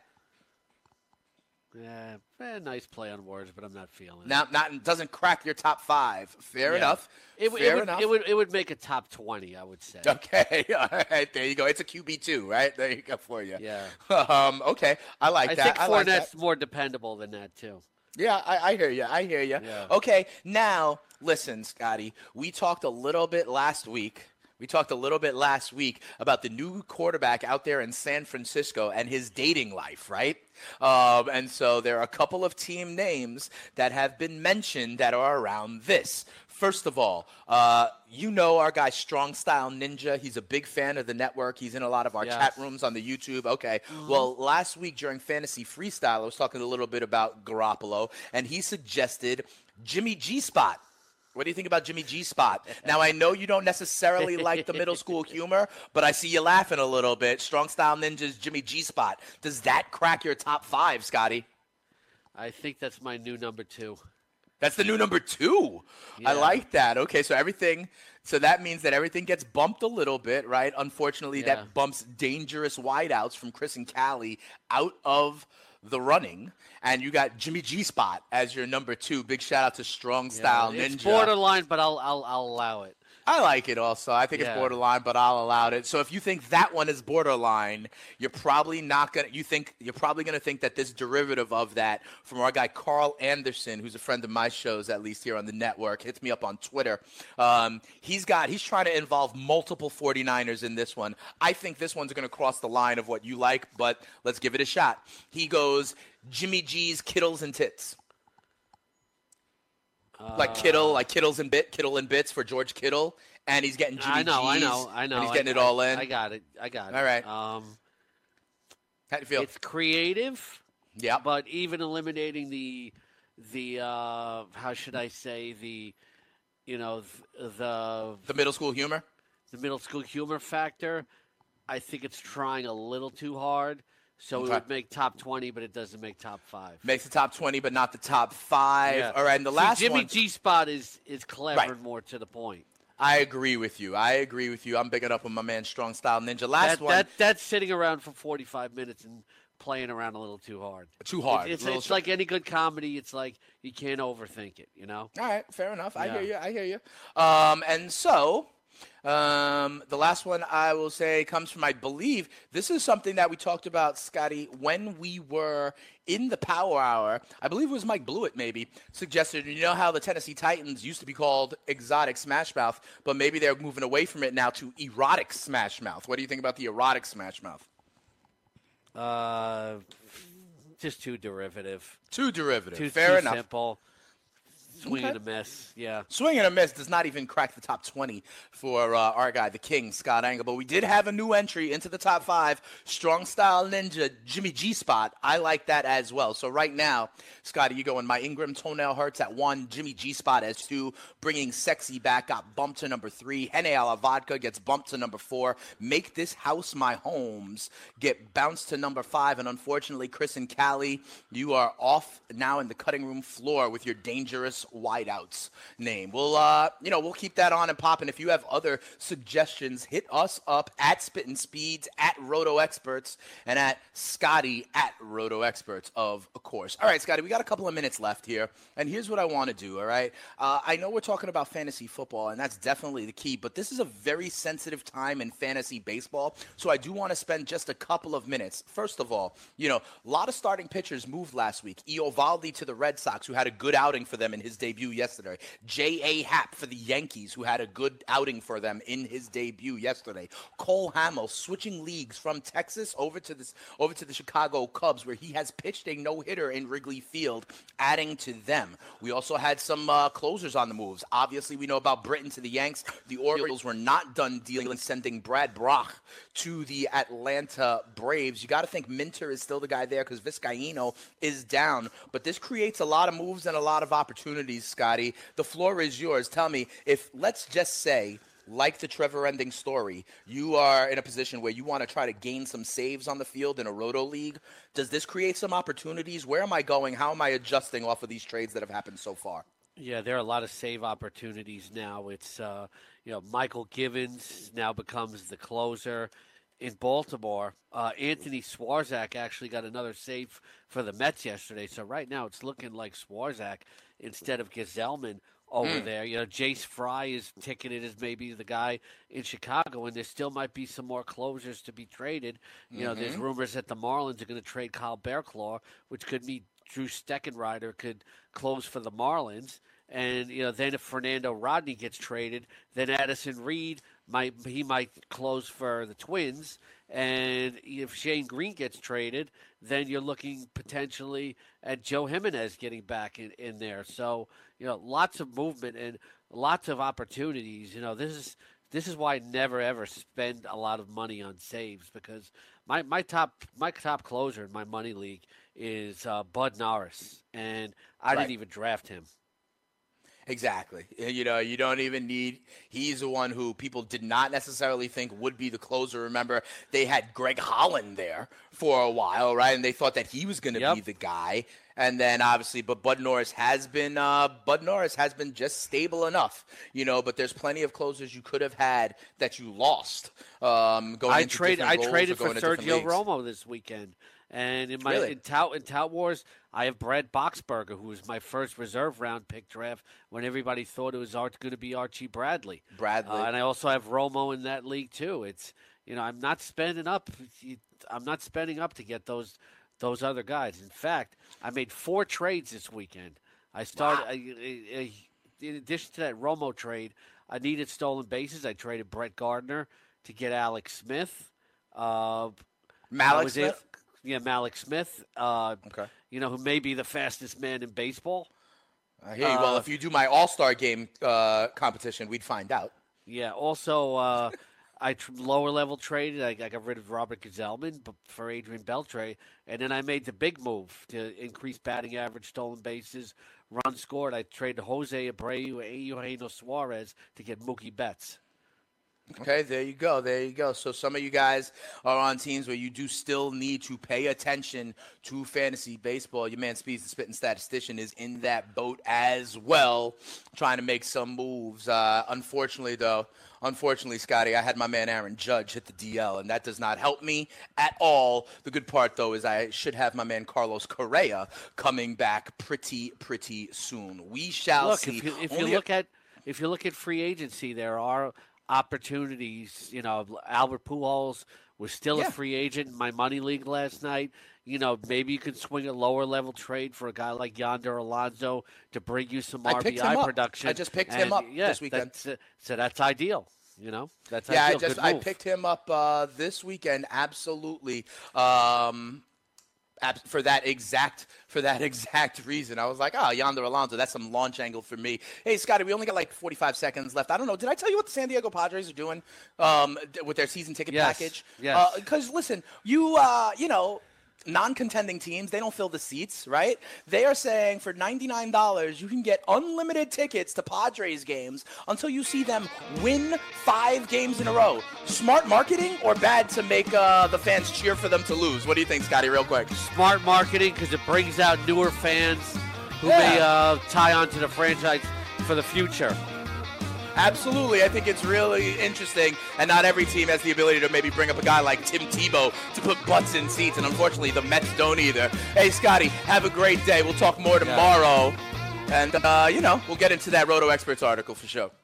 Yeah, eh, nice play on words, but I'm not feeling it. Now, not doesn't crack your top five. Fair Yeah. enough. It, w- Fair it would, enough. It would it would make a top twenty, I would say. Okay, all right, there you go. It's a Q B two, right? There you go for you. Yeah. Um. Okay, I like I that. think I like Fournette's that. more dependable than that too. Yeah, I, I hear you. I hear you. Yeah. Okay, now listen, Scotty. We talked a little bit last week. We talked a little bit last week about the new quarterback out there in San Francisco and his dating life, right? Um, and so there are a couple of team names that have been mentioned that are around this. First of all, uh, you know our guy Strong Style Ninja. He's a big fan of the network. He's in a lot of our Yes. chat rooms on the YouTube. Okay. Well, last week during Fantasy Freestyle, I was talking a little bit about Garoppolo, and he suggested Jimmy G Spot. What do you think about Jimmy G Spot? Now, I know you don't necessarily like the middle school humor, but I see you laughing a little bit. Strong Style Ninja's Jimmy G Spot. Does that crack your top five, Scotty? I think that's my new number two. That's the new number two. I Yeah. like that. Okay, so everything, so that means that everything gets bumped a little bit, right? Unfortunately, Yeah. that bumps dangerous wideouts from Chris and Callie out of the running, and you got Jimmy G Spot as your number two. Big shout out to Strong Style Yeah, Ninja. It's borderline, but I'll I'll I'll allow it. I like it also. I think Yeah. it's borderline, but I'll allow it. So if you think that one is borderline, you're probably not gonna. You think you're probably gonna think that this derivative of that from our guy Carl Anderson, who's a friend of my shows, at least here on the network, hits me up on Twitter. Um, he's got he's trying to involve multiple 49ers in this one. I think this one's gonna cross the line of what you like, but let's give it a shot. He goes Jimmy G's Kittles and Tits. Like Kittle, like Kittles and bit, Kittle and bits for George Kittle, and he's getting Jimmy I know, I G's, know, I know. and he's I- getting it I- all in. I got it. I got it. All right. Um, How do you feel? it's creative, Yeah, but even eliminating the the uh, how should I say the you know th- the the middle school humor. the middle school humor factor, I think it's trying a little too hard. So Okay. it would make top twenty, but it doesn't make top five. Makes the top twenty, but not the top five. Yeah. All right, and the See, last Jimmy one. G Spot is is clever Right. and more to the point. I agree with you. I agree with you. I'm big it up with my man Strong Style Ninja. Last That, one, that that's sitting around for forty-five minutes and playing around a little too hard. too hard. It's, Little it's sh- like any good comedy. It's like you can't overthink it. You know. All right, fair enough. I Yeah. hear you. I hear you. Um, and so, um, the last one I will say comes from, I believe, this is something that we talked about, Scotty, when we were in the Power Hour. I believe it was Mike Blewett, maybe, suggested, you know how the Tennessee Titans used to be called Exotic Smash Mouth, but maybe they're moving away from it now to Erotic Smash Mouth. What do you think about the Erotic Smash Mouth? Uh, just too derivative. Too derivative. Too, fair too enough. simple. Swing Okay. and a miss. Yeah. Swing and a miss does not even crack the top twenty for uh, our guy, the King, Scott Angle. But we did have a new entry into the top five, Strong Style Ninja, Jimmy G Spot. I like that as well. So right now, Scotty, you going, my Ingram Toenail Hurts at one, Jimmy G Spot as two, bringing Sexy back, got bumped to number three. Henne a la Vodka gets bumped to number four. Make This House My Homes get bounced to number five. And unfortunately, Chris and Callie, you are off now in the cutting room floor with your dangerous wideouts name. We'll, uh, you know, we'll keep that on and popping. If you have other suggestions, hit us up at Spittin' Speeds, at Roto Experts, and at Scotty at Roto Experts, of course. All right, Scotty, we got a couple of minutes left here, and here's what I want to do, all right? Uh, I know we're talking about fantasy football, and that's definitely the key, but this is a very sensitive time in fantasy baseball, so I do want to spend just a couple of minutes. First of all, you know, a lot of starting pitchers moved last week. Eovaldi to the Red Sox, who had a good outing for them in his his debut yesterday. J A. Happ for the Yankees, who had a good outing for them in his debut yesterday. Cole Hamels switching leagues from Texas over to this over to the Chicago Cubs, where he has pitched a no-hitter in Wrigley Field, adding to them. We also had some uh, closers on the moves. Obviously, we know about Britton to the Yanks. The Orioles were not done dealing, sending Brad Brock to the Atlanta Braves. You got to think Minter is still the guy there because Vizcaino is down. But this creates a lot of moves and a lot of opportunities, Scotty. The floor is yours. Tell me, if let's just say, like the Trevor Ending story, you are in a position where you want to try to gain some saves on the field in a roto league. Does this create some opportunities? Where am I going? How am I adjusting off of these trades that have happened so far? Yeah, there are a lot of save opportunities now. It's, uh, you know, Michael Givens now becomes the closer in Baltimore. Uh, Anthony Swarzak actually got another save for the Mets yesterday. So right now it's looking like Swarzak instead of Gesellman over mm. there. You know, Jace Fry is ticketed as maybe the guy in Chicago, and there still might be some more closers to be traded. You mm-hmm. know, there's rumors that the Marlins are going to trade Kyle Bearclaw, which could mean Drew Steckenrider could close for the Marlins. And, you know, then if Fernando Rodney gets traded, then Addison Reed might he might close for the Twins. And if Shane Green gets traded, then you're looking potentially at Joe Jimenez getting back in, in there. So, you know, lots of movement and lots of opportunities. You know, this is this is why I never ever spend a lot of money on saves, because my, my top my top closer in my money league is uh, Bud Norris, and I right. didn't even draft him. Exactly. You know, you don't even need – he's the one who people did not necessarily think would be the closer. Remember, they had Greg Holland there for a while, right? And they thought that he was going to yep. be the guy. And then obviously, but Bud Norris has been uh, Bud Norris has been just stable enough, you know. But there's plenty of closers you could have had that you lost. Um, going I into trade, I traded for Sergio leagues. Romo this weekend. And in my really? in Tout in Tout Wars, I have Brad Boxberger, who was my first reserve round pick draft when everybody thought it was going to be Archie Bradley. Bradley, uh, and I also have Romo in that league too. It's you know I'm not spending up. I'm not spending up to get those those other guys. In fact, I made four trades this weekend. I started wow. I, I, I, in addition to that Romo trade, I needed stolen bases. I traded Brett Gardner to get Alex Smith. Uh, Malik Smith. It, Yeah, Malik Smith, uh, okay. you know, who may be the fastest man in baseball. I hear you. Uh, well, if you do my All-Star game uh, competition, we'd find out. Yeah, also, uh, I tr- lower-level traded. I, I got rid of Robert Gesellman for Adrian Beltre, and then I made the big move to increase batting average, stolen bases, runs scored. I traded Jose Abreu and Eugenio Suarez to get Mookie Betts. Okay, there you go. There you go. So some of you guys are on teams where you do still need to pay attention to fantasy baseball. Your man Speeds, the spitting statistician, is in that boat as well, trying to make some moves. Uh, unfortunately, though, unfortunately, Scotty, I had my man Aaron Judge hit the D L, and that does not help me at all. The good part, though, is I should have my man Carlos Correa coming back pretty, pretty soon. We shall look, see. If you, if you look at if you look at free agency, there are opportunities. You know, Albert Pujols was still yeah. a free agent in my money league last night. You know, maybe you could swing a lower level trade for a guy like Yonder Alonso to bring you some I R B I production. I just picked and, him up yeah, this weekend. That's, uh, so that's ideal. You know, that's yeah. ideal. I just Good I move. picked him up uh, this weekend. Absolutely. Um, For that exact for that exact reason. I was like, oh, Yonder Alonso, that's some launch angle for me. Hey, Scotty, we only got like forty-five seconds left. I don't know. Did I tell you what the San Diego Padres are doing um, with their season ticket yes. package? Yes. Because, uh, listen, you, uh, you know, non-contending teams, they don't fill the seats, right? They are saying for ninety-nine dollars, you can get unlimited tickets to Padres games until you see them win five games in a row. Smart marketing or bad to make uh, the fans cheer for them to lose? What do you think, Scotty, real quick? Smart marketing because it brings out newer fans who yeah. may uh, tie on to the franchise for the future. Absolutely. I think it's really interesting, and not every team has the ability to maybe bring up a guy like Tim Tebow to put butts in seats, and unfortunately the Mets don't either. Hey, Scotty, have a great day. We'll talk more tomorrow, yeah. and, uh, you know, we'll get into that Roto Experts article for sure.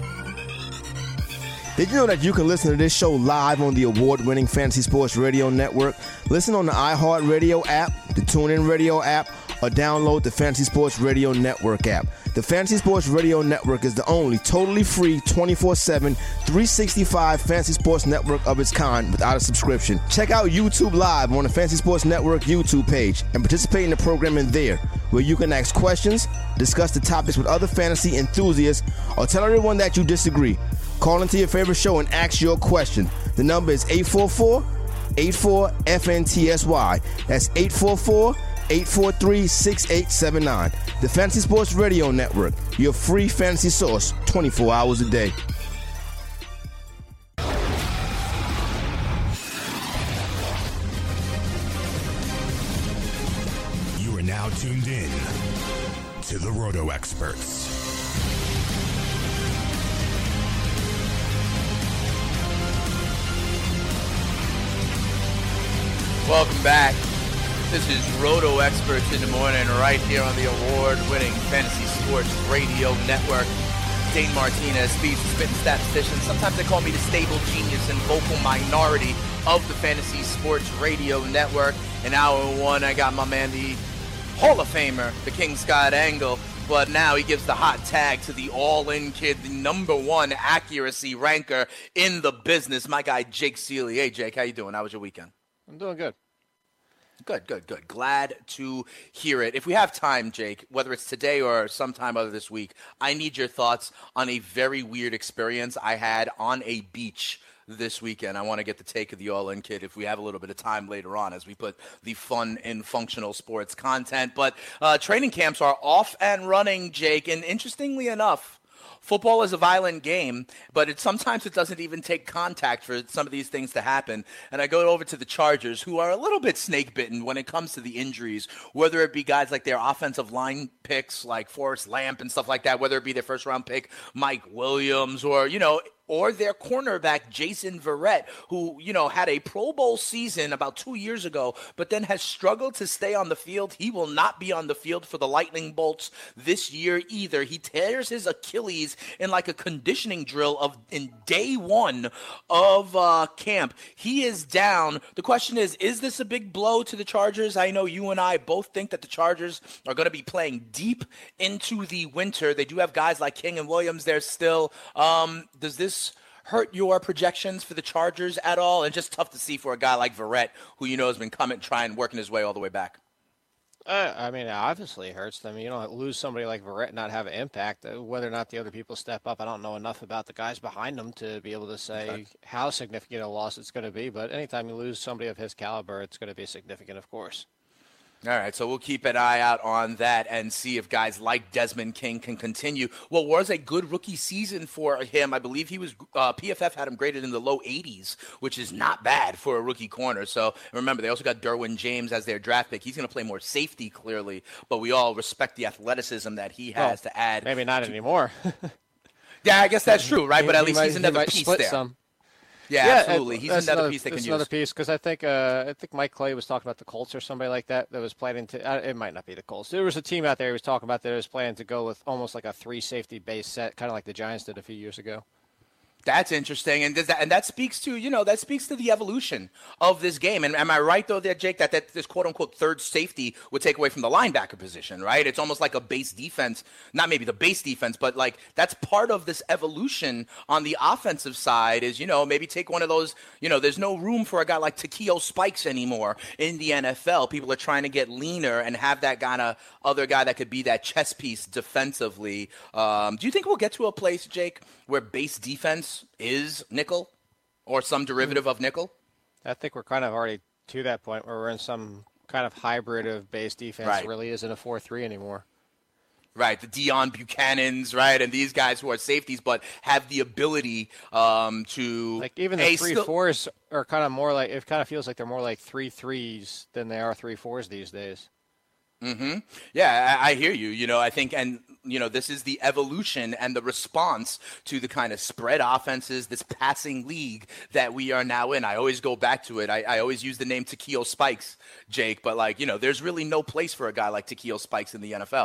Did you know that you can listen to this show live on the award-winning Fantasy Sports Radio Network? Listen on the iHeartRadio app, the TuneIn Radio app, or download the Fantasy Sports Radio Network app. The Fantasy Sports Radio Network is the only totally free twenty-four seven, three sixty-five fantasy sports network of its kind without a subscription. Check out YouTube Live on the Fantasy Sports Network YouTube page and participate in the programming there, where you can ask questions, discuss the topics with other fantasy enthusiasts, or tell everyone that you disagree. Call into your favorite show and ask your question. The number is eight four four, eight four, F N T S Y. That's eight four four, eight four three, six eight seven nine. The Fantasy Sports Radio Network, your free fantasy source twenty-four hours a day. You are now tuned in to the Roto Experts. Welcome back. This is Roto Experts in the morning, right here on the award-winning Fantasy Sports Radio Network. Dane Martinez, speeds the spit and statistician. Sometimes they call me the stable genius and vocal minority of the Fantasy Sports Radio Network. In hour one, I got my man, the Hall of Famer, the King Scott Angle. But now he gives the hot tag to the all-in kid, the number one accuracy ranker in the business, my guy Jake Seeley. Hey, Jake, how you doing? How was your weekend? I'm doing good. Good, good, good. Glad to hear it. If we have time, Jake, whether it's today or sometime other this week, I need your thoughts on a very weird experience I had on a beach this weekend. I want to get the take of the all-in kid if we have a little bit of time later on as we put the fun and functional sports content. But uh, training camps are off and running, Jake, and interestingly enough, football is a violent game, but it sometimes it doesn't even take contact for some of these things to happen. And I go over to the Chargers, who are a little bit snake-bitten when it comes to the injuries, whether it be guys like their offensive line picks like Forrest Lamp and stuff like that, whether it be their first-round pick Mike Williams or, you know, or their cornerback, Jason Verrett, who, you know, had a Pro Bowl season about two years ago, but then has struggled to stay on the field. He will not be on the field for the Lightning Bolts this year either. He tears his Achilles in like a conditioning drill of in day one of uh, camp. He is down. The question is, is this a big blow to the Chargers? I know you and I both think that the Chargers are going to be playing deep into the winter. They do have guys like King and Williams there still. Um, does this hurt your projections for the Chargers at all? And just tough to see for a guy like Verrett, who you know has been coming, trying, working his way all the way back. Uh, I mean, it obviously hurts them. You don't lose somebody like Verrett and not have an impact. Uh, whether or not the other people step up, I don't know enough about the guys behind them to be able to say okay. how significant a loss it's going to be. But anytime you lose somebody of his caliber, it's going to be significant, of course. All right, so we'll keep an eye out on that and see if guys like Desmond King can continue. What was a good rookie season for him, I believe he was uh, P F F had him graded in the low eighties, which is not bad for a rookie corner. So remember, they also got Derwin James as their draft pick. He's going to play more safety, clearly, but we all respect the athleticism that he has well, to add. Maybe not to- anymore. Yeah, I guess that's true, right? He, but at he least might, he's another piece there. Some. Yeah, yeah, absolutely. He's another, another piece they can use. Another piece because I think uh, I think Mike Clay was talking about the Colts or somebody like that that was planning to. Uh, it might not be the Colts. There was a team out there he was talking about that was planning to go with almost like a three safety base set, kind of like the Giants did a few years ago. That's interesting, and does that and that speaks to you know that speaks to the evolution of this game. And am I right though, there, Jake, that, that this quote unquote third safety would take away from the linebacker position, right? It's almost like a base defense, not maybe the base defense, but like that's part of this evolution on the offensive side. Is you know maybe take one of those. You know, there's no room for a guy like Takeo Spikes anymore in the N F L. People are trying to get leaner and have that kind of other guy that could be that chess piece defensively. Um, do you think we'll get to a place, Jake, where base defense is nickel or some derivative of nickel? I think we're kind of already to that point where we're in some kind of hybrid of base defense. Right. Really isn't a four three anymore. Right, the Deion Buchanans, right, and these guys who are safeties but have the ability um, to like even the hey, three still- fours are kind of more like it kind of feels like they're more like three threes than they are three fours these days. Mm-hmm. Yeah, I, I hear you. You know, I think, and you know, this is the evolution and the response to the kind of spread offenses, this passing league that we are now in. I always go back to it. I, I always use the name Takeo Spikes, Jake, but like, you know, there's really no place for a guy like Takeo Spikes in the N F L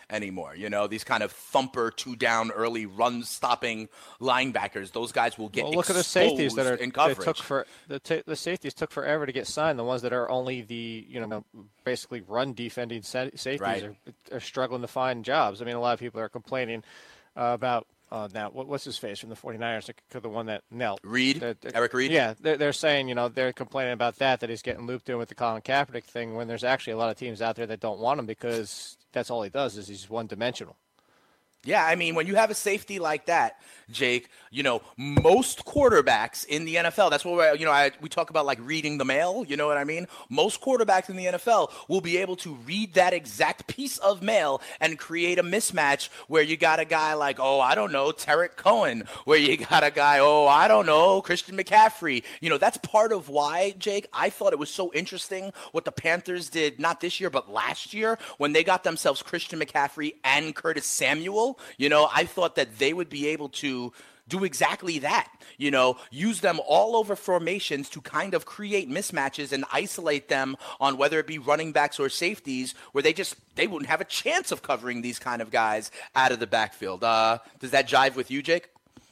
anymore. You know, these kind of thumper, two down, early run stopping linebackers. Those guys will get well, look at the safeties that are in coverage. Took for, the, t- the safeties took forever to get signed. The ones that are only the, you know, basically run defending safeties right. are, are struggling to find jobs. I mean, a lot of people are complaining uh, about uh, now, what, what's his face from the 49ers, the one that knelt? Reed, they're, they're, Eric Reed? Yeah, they're, they're saying, you know, they're complaining about that, that he's getting looped in with the Colin Kaepernick thing when there's actually a lot of teams out there that don't want him because that's all he does is he's one-dimensional. Yeah, I mean, when you have a safety like that, Jake, you know, most quarterbacks in the N F L, that's what we're, you know, I, we talk about like reading the mail, you know what I mean? Most quarterbacks in the N F L will be able to read that exact piece of mail and create a mismatch where you got a guy like, oh, I don't know, Tarek Cohen, where you got a guy, oh, I don't know, Christian McCaffrey. You know, that's part of why, Jake, I thought it was so interesting what the Panthers did, not this year, but last year, when they got themselves Christian McCaffrey and Curtis Samuel. You know, I thought that they would be able to do exactly that, you know, use them all over formations to kind of create mismatches and isolate them on whether it be running backs or safeties where they just, they wouldn't have a chance of covering these kind of guys out of the backfield. Uh, does that jive with you, Jake?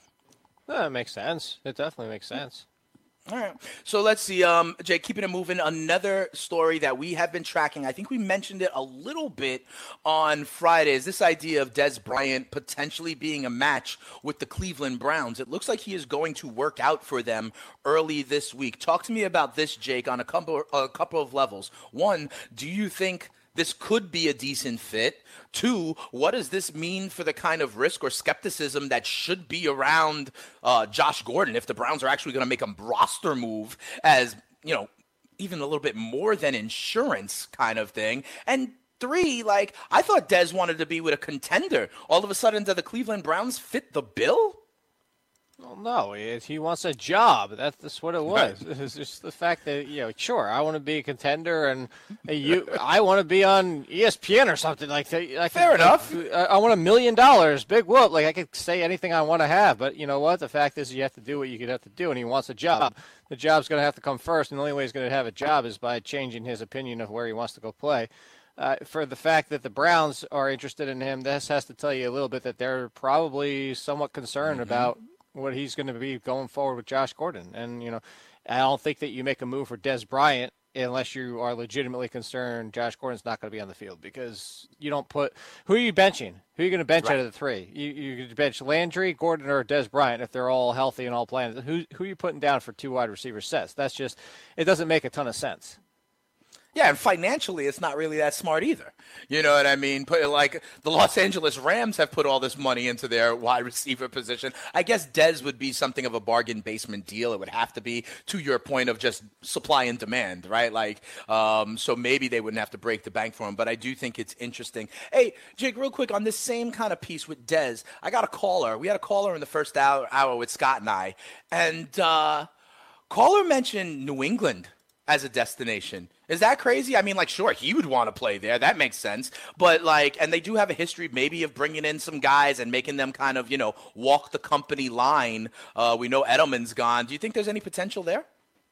That makes sense. It definitely makes sense. All right. So let's see, um, Jay, keeping it moving, another story that we have been tracking. I think we mentioned it a little bit on Friday is this idea of Dez Bryant potentially being a match with the Cleveland Browns. It looks like he is going to work out for them early this week. Talk to me about this, Jake, on a couple, a couple of levels. One, do you think this could be a decent fit? Two, what does this mean for the kind of risk or skepticism that should be around uh, Josh Gordon if the Browns are actually going to make a roster move as, you know, even a little bit more than insurance kind of thing? And three, like, I thought Dez wanted to be with a contender. All of a sudden, do the Cleveland Browns fit the bill? Well, no, it, he wants a job. That's, that's what it was. Right. It's just the fact that, you know, sure, I want to be a contender, and uh, you, I want to be on E S P N or something like that. I Fair could, enough. I, I want a million dollars, big whoop. Like, I could say anything I want to have, but you know what? The fact is you have to do what you could have to do, and he wants a job. The job's going to have to come first, and the only way he's going to have a job is by changing his opinion of where he wants to go play. Uh, for the fact that the Browns are interested in him, this has to tell you a little bit that they're probably somewhat concerned mm-hmm. about what he's going to be going forward with Josh Gordon. And, you know, I don't think that you make a move for Dez Bryant unless you are legitimately concerned Josh Gordon's not going to be on the field, because you don't put – who are you benching? Who are you going to bench right. out of the three? You you bench Landry, Gordon, or Dez Bryant if they're all healthy and all playing. Who, who are you putting down for two wide receiver sets? That's just – it doesn't make a ton of sense. Yeah, and financially, it's not really that smart either. You know what I mean? Put like the Los Angeles Rams have put all this money into their wide receiver position. I guess Dez would be something of a bargain basement deal. It would have to be, to your point of just supply and demand, right? Like, um, so maybe they wouldn't have to break the bank for him. But I do think it's interesting. Hey, Jake, real quick on this same kind of piece with Dez, I got a caller. We had a caller in the first hour, hour with Scott and I, and uh, caller mentioned New England as a destination. Is that crazy? I mean, like, sure, he would want to play there. That makes sense. But, like, and they do have a history maybe of bringing in some guys and making them kind of, you know, walk the company line. Uh, we know Edelman's gone. Do you think there's any potential there?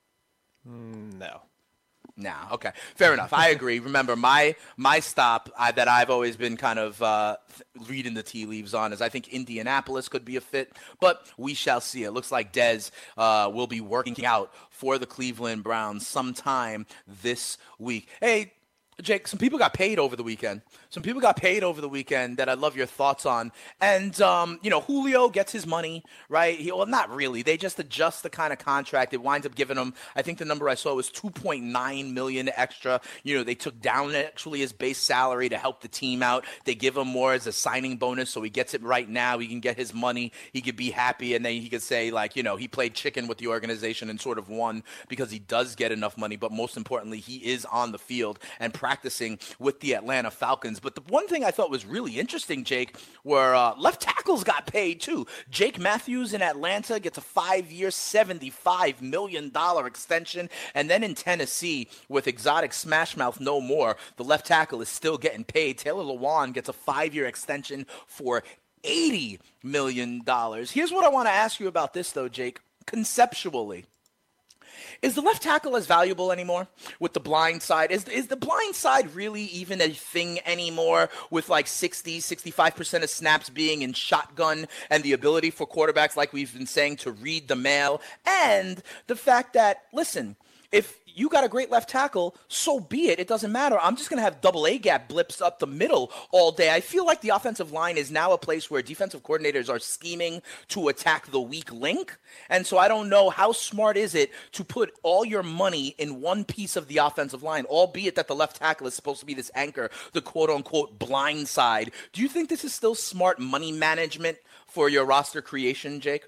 Mm, no. No. Okay. Fair enough. I agree. Remember, my my stop I, that I've always been kind of uh, reading the tea leaves on is I think Indianapolis could be a fit, but we shall see. It looks like Dez uh, will be working out for the Cleveland Browns sometime this week. Hey, Jake, some people got paid over the weekend. Some people got paid over the weekend that I'd love your thoughts on. And, um, you know, Julio gets his money, right? He, well, not really. They just adjust the kind of contract. It winds up giving him, I think the number I saw was two point nine million dollars extra. You know, they took down actually his base salary to help the team out. They give him more as a signing bonus, so he gets it right now. He can get his money. He could be happy, and then he could say, like, you know, he played chicken with the organization and sort of won because he does get enough money. But most importantly, he is on the field and practicing with the Atlanta Falcons. But the one thing I thought was really interesting, Jake, were uh, left tackles got paid too. Jake Matthews in Atlanta gets a five-year, seventy-five million dollars extension. And then in Tennessee, with exotic smash mouth no more, the left tackle is still getting paid. Taylor Lewan gets a five-year extension for eighty million dollars. Here's what I want to ask you about this, though, Jake. Conceptually, Is the left tackle as valuable anymore with the blind side? Is is the blind side really even a thing anymore with like sixty, sixty-five percent of snaps being in shotgun and the ability for quarterbacks, like we've been saying, to read the mail? And the fact that, listen, if you got a great left tackle, so be it. It doesn't matter. I'm just going to have double A gap blips up the middle all day. I feel like the offensive line is now a place where defensive coordinators are scheming to attack the weak link. And so I don't know how smart is it to put all your money in one piece of the offensive line, albeit that the left tackle is supposed to be this anchor, the quote-unquote blind side. Do you think this is still smart money management for your roster creation, Jake?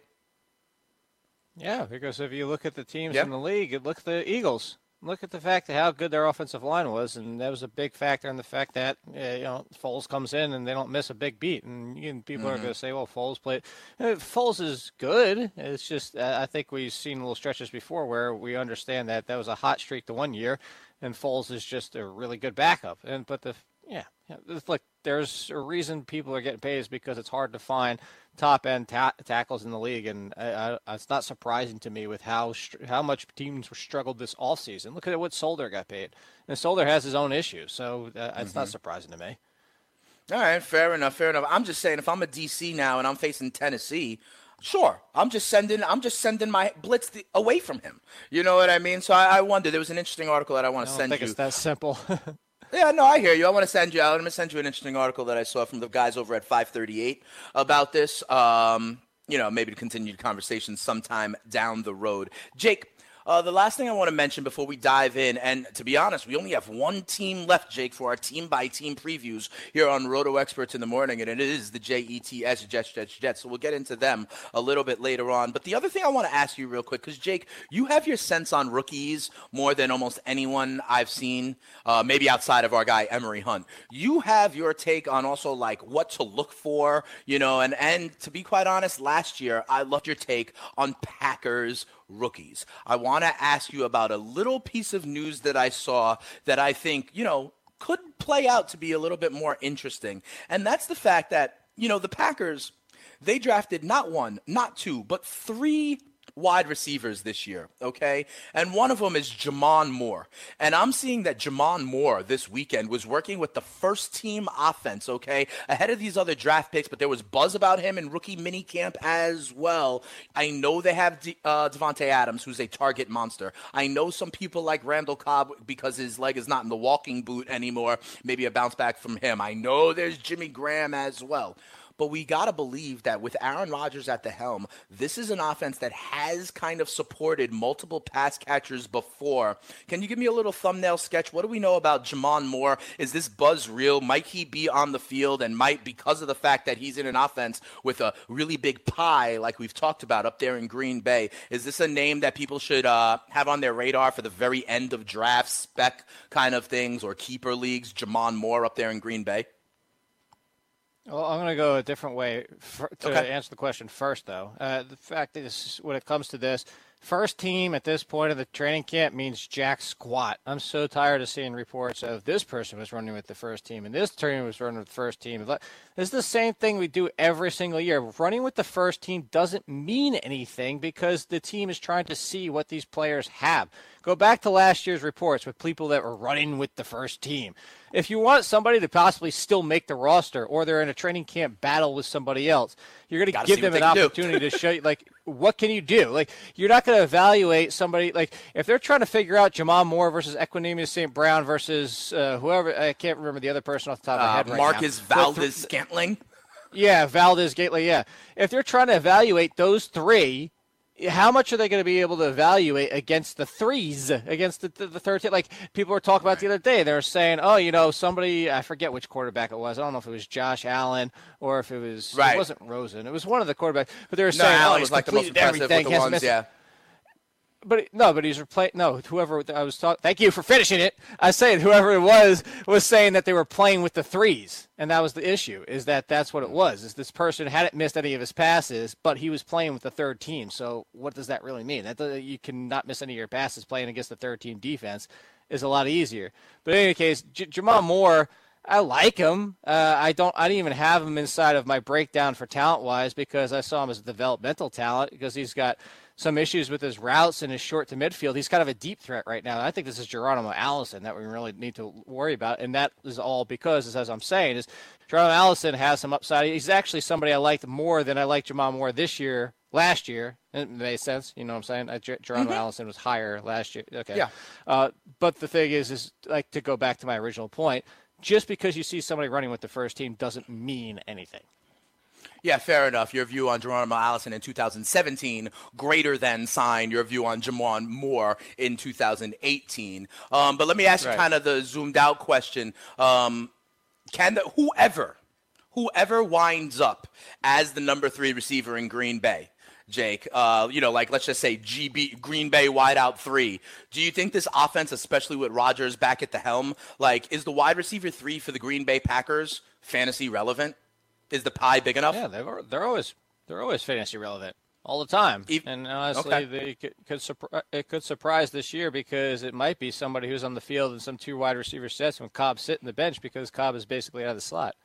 Yeah, because if you look at the teams yep. in the league, look at the Eagles. Look at the fact of how good their offensive line was, and that was a big factor in the fact that uh, you know Foles comes in and they don't miss a big beat. And you know, people mm-hmm. are going to say, "Well, Foles played." Uh, Foles is good. It's just uh, I think we've seen little stretches before where we understand that that was a hot streak the one year, and Foles is just a really good backup. And but the yeah, look, there's a reason people are getting paid is because it's hard to find top-end ta- tackles in the league, and I, I, it's not surprising to me with how how much teams struggled this offseason. Look at what Solder got paid, and Solder has his own issues, so uh, it's mm-hmm. not surprising to me. All right, fair enough, fair enough. I'm just saying, if I'm a D C now and I'm facing Tennessee, sure, I'm just sending I'm just sending my blitz the, away from him. You know what I mean? So I, I wonder. There was an interesting article that I want to I don't send think you. It's that simple. Yeah, no, I hear you. I want to send you. I'm going to send you an interesting article that I saw from the guys over at five thirty-eight about this. Um, you know, maybe to continue the conversation sometime down the road. Jake, uh, the last thing I want to mention before we dive in, and to be honest, we only have one team left, Jake, for our team-by-team previews here on Roto Experts in the morning, and it is the J E T S, Jets, Jets, Jets. So we'll get into them a little bit later on. But the other thing I want to ask you real quick, because, Jake, you have your sense on rookies more than almost anyone I've seen, uh, maybe outside of our guy Emery Hunt. You have your take on also, like, what to look for, you know, and, and to be quite honest, last year I loved your take on Packers rookies. I want to ask you about a little piece of news that I saw that I think, you know, could play out to be a little bit more interesting. And that's the fact that, you know, the Packers, they drafted not one, not two, but three wide receivers this year, okay? And one of them is Jamon Moore. And I'm seeing that Jamon Moore this weekend was working with the first team offense, okay, ahead of these other draft picks, but there was buzz about him in rookie minicamp as well. I know they have De- uh, Devontae Adams, who's a target monster. I know some people like Randall Cobb because his leg is not in the walking boot anymore, maybe a bounce back from him. I know there's Jimmy Graham as well. But we got to believe that with Aaron Rodgers at the helm, this is an offense that has kind of supported multiple pass catchers before. Can you give me a little thumbnail sketch? What do we know about Jamon Moore? Is this buzz real? Might he be on the field and might, because of the fact that he's in an offense with a really big pie like we've talked about up there in Green Bay, is this a name that people should uh, have on their radar for the very end of draft spec kind of things or keeper leagues, Jamon Moore up there in Green Bay? Well, I'm going to go a different way for, to okay. answer the question first, though. Uh, the fact is, when it comes to this, first team at this point of the training camp means jack squat. I'm so tired of seeing reports of this person was running with the first team and this team was running with the first team. This is the same thing we do every single year. Running with the first team doesn't mean anything because the team is trying to see what these players have. Go back to last year's reports with people that were running with the first team. If you want somebody to possibly still make the roster or they're in a training camp battle with somebody else, you're going to give them an opportunity to show you, like, what can you do? Like, you're not going to evaluate somebody. Like, if they're trying to figure out Jamon Moore versus Equanimeous Saint Brown versus uh, whoever, I can't remember the other person off the top of my uh, head right Marcus now. Marcus Valdes-Scantling? Yeah, Valdes-Scantling, yeah. If they're trying to evaluate those three, how much are they going to be able to evaluate against the threes, against the, the, the third team? Like, people were talking about the other day. They were saying, oh, you know, somebody, I forget which quarterback it was. I don't know if it was Josh Allen or if it was, right. It wasn't Rosen. It was one of the quarterbacks. But they were no, saying, Allen oh, he's was like the most completed impressive everything. with the ones, yeah. But no, but he's replaying. No, whoever I was talking. Thank you for finishing it. I say whoever it was was saying that they were playing with the threes, and that was the issue. Is that that's what it was? Is this person hadn't missed any of his passes, but he was playing with the third team. So what does that really mean? That you cannot miss any of your passes playing against the third team defense is a lot easier. But in any case, J- Jamon Moore. I like him. Uh, I don't. I didn't even have him inside of my breakdown for talent-wise because I saw him as a developmental talent because he's got some issues with his routes and his short to midfield. He's kind of a deep threat right now. And I think this is Geronimo Allison that we really need to worry about, and that is all because, as I'm saying, is Geronimo Allison has some upside. He's actually somebody I liked more than I liked Jamal Moore this year. Last year, it made sense. You know what I'm saying? I, Geronimo mm-hmm. Allison was higher last year. Okay. Yeah. Uh, but the thing is, is like to go back to my original point. Just because you see somebody running with the first team doesn't mean anything. Yeah, fair enough. Your view on Geronimo Allison in two thousand seventeen, greater than sign your view on Jamon Moore in two thousand eighteen. Um, but let me ask right. you kind of the zoomed out question. Um, can the, whoever, whoever winds up as the number three receiver in Green Bay, Jake, uh, you know, like let's just say G B Green Bay wideout three. Do you think this offense, especially with Rodgers back at the helm, like is the wide receiver three for the Green Bay Packers fantasy relevant? Is the pie big enough? Yeah, they're they're always they're always fantasy relevant all the time. Even, and honestly, okay. they could, could surpri- it could surprise this year because it might be somebody who's on the field in some two wide receiver sets when Cobb's sitting the bench because Cobb is basically out of the slot.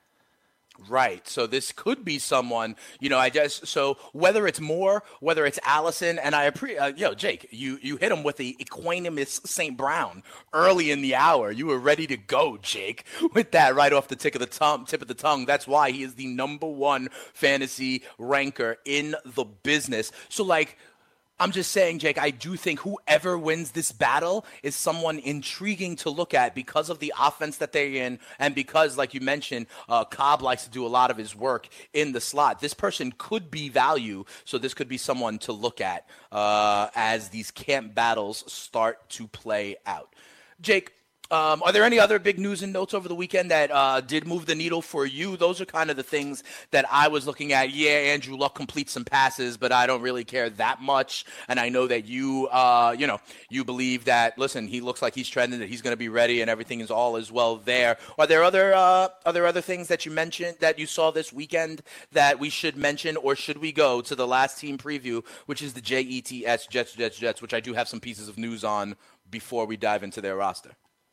Right. So this could be someone, you know, I guess, so whether it's Moore, whether it's Allison, and I appreciate, uh, you know, Jake, you, you hit him with the Equanimus Saint Brown early in the hour. You were ready to go, Jake, with that right off the tip of the tongue, tip of the tongue. That's why he is the number one fantasy ranker in the business. So like, I'm just saying, Jake, I do think whoever wins this battle is someone intriguing to look at because of the offense that they're in and because, like you mentioned, uh, Cobb likes to do a lot of his work in the slot. This person could be value, so this could be someone to look at uh, as these camp battles start to play out. Jake, Um, are there any other big news and notes over the weekend that uh, did move the needle for you? Those are kind of the things that I was looking at. Yeah, Andrew Luck completes some passes, but I don't really care that much. And I know that you, uh, you know, you believe that, listen, he looks like he's trending, that he's going to be ready and everything is all as well there. Are there other uh, are there other things that you mentioned that you saw this weekend that we should mention, or should we go to the last team preview, which is the J E T S, Jets, Jets, Jets, which I do have some pieces of news on before we dive into their roster?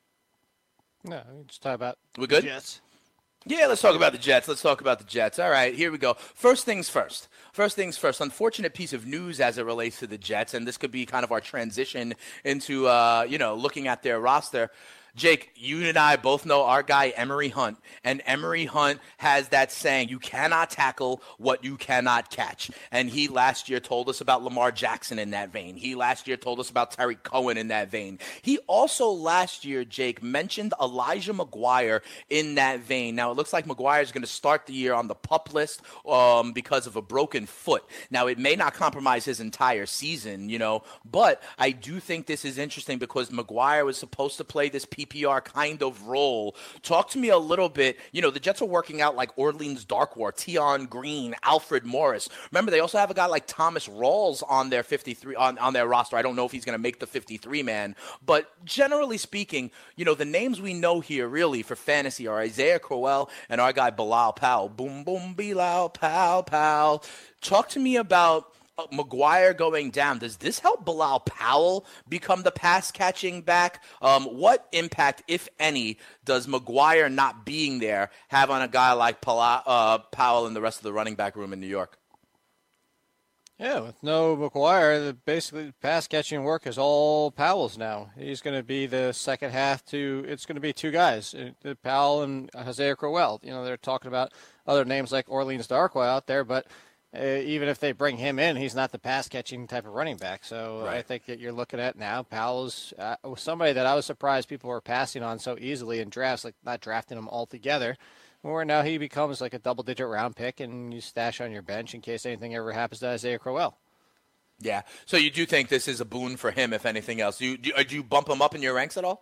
No, just talk about We're good? Jets. Yeah, let's talk about the Jets. Let's talk about the Jets. All right, here we go. First things first. First things first. Unfortunate piece of news as it relates to the Jets, and this could be kind of our transition into, uh, you know, looking at their roster. Jake, you and I both know our guy Emery Hunt, and Emery Hunt has that saying, you cannot tackle what you cannot catch. And he last year told us about Lamar Jackson in that vein. He last year told us about Tariq Cohen in that vein. He also last year, Jake, mentioned Elijah McGuire in that vein. Now, it looks like McGuire is going to start the year on the PUP list um, because of a broken foot. Now, it may not compromise his entire season, you know, but I do think this is interesting because McGuire was supposed to play this P P R kind of role. Talk to me a little bit. You know, the Jets are working out like Orleans Darkwa, Tion Green, Alfred Morris. Remember, they also have a guy like Thomas Rawls on their fifty-three on, on their roster. I don't know if he's going to make the fifty-three man, but generally speaking, you know, the names we know here really for fantasy are Isaiah Crowell and our guy Bilal Powell. Boom, boom, Bilal Powell, Powell. Talk to me about Uh, McGuire going down. Does this help Bilal Powell become the pass-catching back? Um, what impact, if any, does McGuire not being there have on a guy like Pala- uh, Powell and the rest of the running back room in New York? Yeah, with no McGuire, the basically pass-catching work is all Powell's now. He's going to be the second half to – it's going to be two guys, uh, Powell and Isaiah Crowell. You know, they're talking about other names like Orleans Darkwa out there, but – Uh, even if they bring him in, he's not the pass-catching type of running back. So right. I think that you're looking at now Powell's uh, somebody that I was surprised people were passing on so easily in drafts, like not drafting him altogether, where now he becomes like a double-digit round pick and you stash on your bench in case anything ever happens to Isaiah Crowell. Yeah. So you do think this is a boon for him, if anything else. Do you, do, do you bump him up in your ranks at all?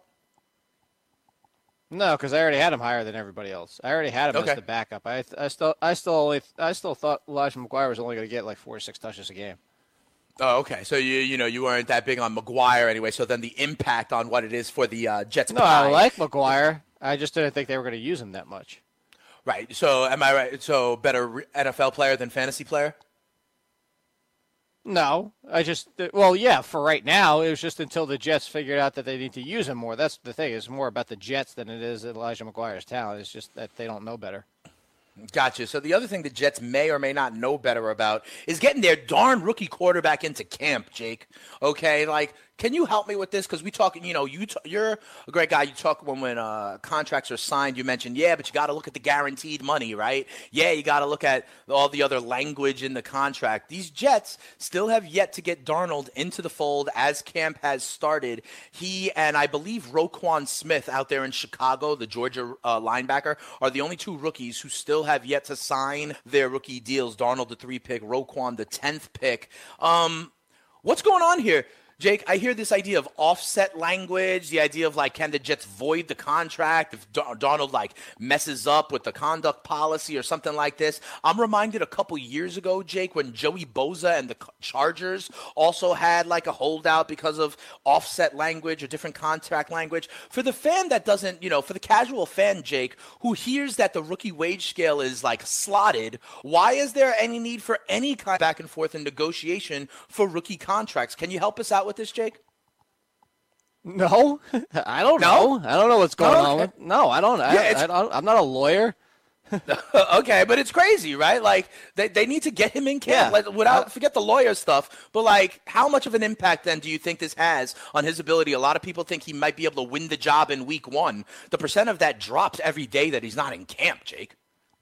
No, because I already had him higher than everybody else. I already had him okay. as the backup. I, I still, I still, only, I still thought Elijah McGuire was only going to get like four or six touches a game. Oh, okay. So you, you know, you weren't that big on McGuire anyway. So then the impact on what it is for the uh, Jets. No, pie. I like McGuire. I just didn't think they were going to use him that much. Right. So am I right? So better N F L player than fantasy player? No, I just well, yeah. For right now, it was just until the Jets figured out that they need to use him more. That's the thing. It's more about the Jets than it is Elijah McGuire's talent. It's just that they don't know better. Gotcha. So the other thing the Jets may or may not know better about is getting their darn rookie quarterback into camp, Jake. Okay, like, can you help me with this? Because we talk, you know, you t- you're a great guy. You talk when when uh, contracts are signed. You mentioned, yeah, but you got to look at the guaranteed money, right? Yeah, you got to look at all the other language in the contract. These Jets still have yet to get Darnold into the fold as camp has started. He and I believe Roquan Smith out there in Chicago, the Georgia uh, linebacker, are the only two rookies who still have yet to sign their rookie deals. Darnold, the three pick, Roquan, the tenth pick. Um, what's going on here? Jake, I hear this idea of offset language, the idea of, like, can the Jets void the contract if Dar- Darnold, like, messes up with the conduct policy or something like this. I'm reminded a couple years ago, Jake, when Joey Bosa and the Chargers also had, like, a holdout because of offset language or different contract language. For the fan that doesn't, you know, for the casual fan, Jake, who hears that the rookie wage scale is, like, slotted, why is there any need for any kind of back and forth in negotiation for rookie contracts? Can you help us out with this, Jake? No, I don't no? know. I don't know what's going no, okay. on. With, no, I don't. I, Yeah, I, I, I'm not a lawyer. Okay, but it's crazy, right? Like, they, they need to get him in camp. Yeah. Like, without forget the lawyer stuff, but, like, how much of an impact then do you think this has on his ability? A lot of people think he might be able to win the job in week one. The percent of that drops every day that he's not in camp, Jake.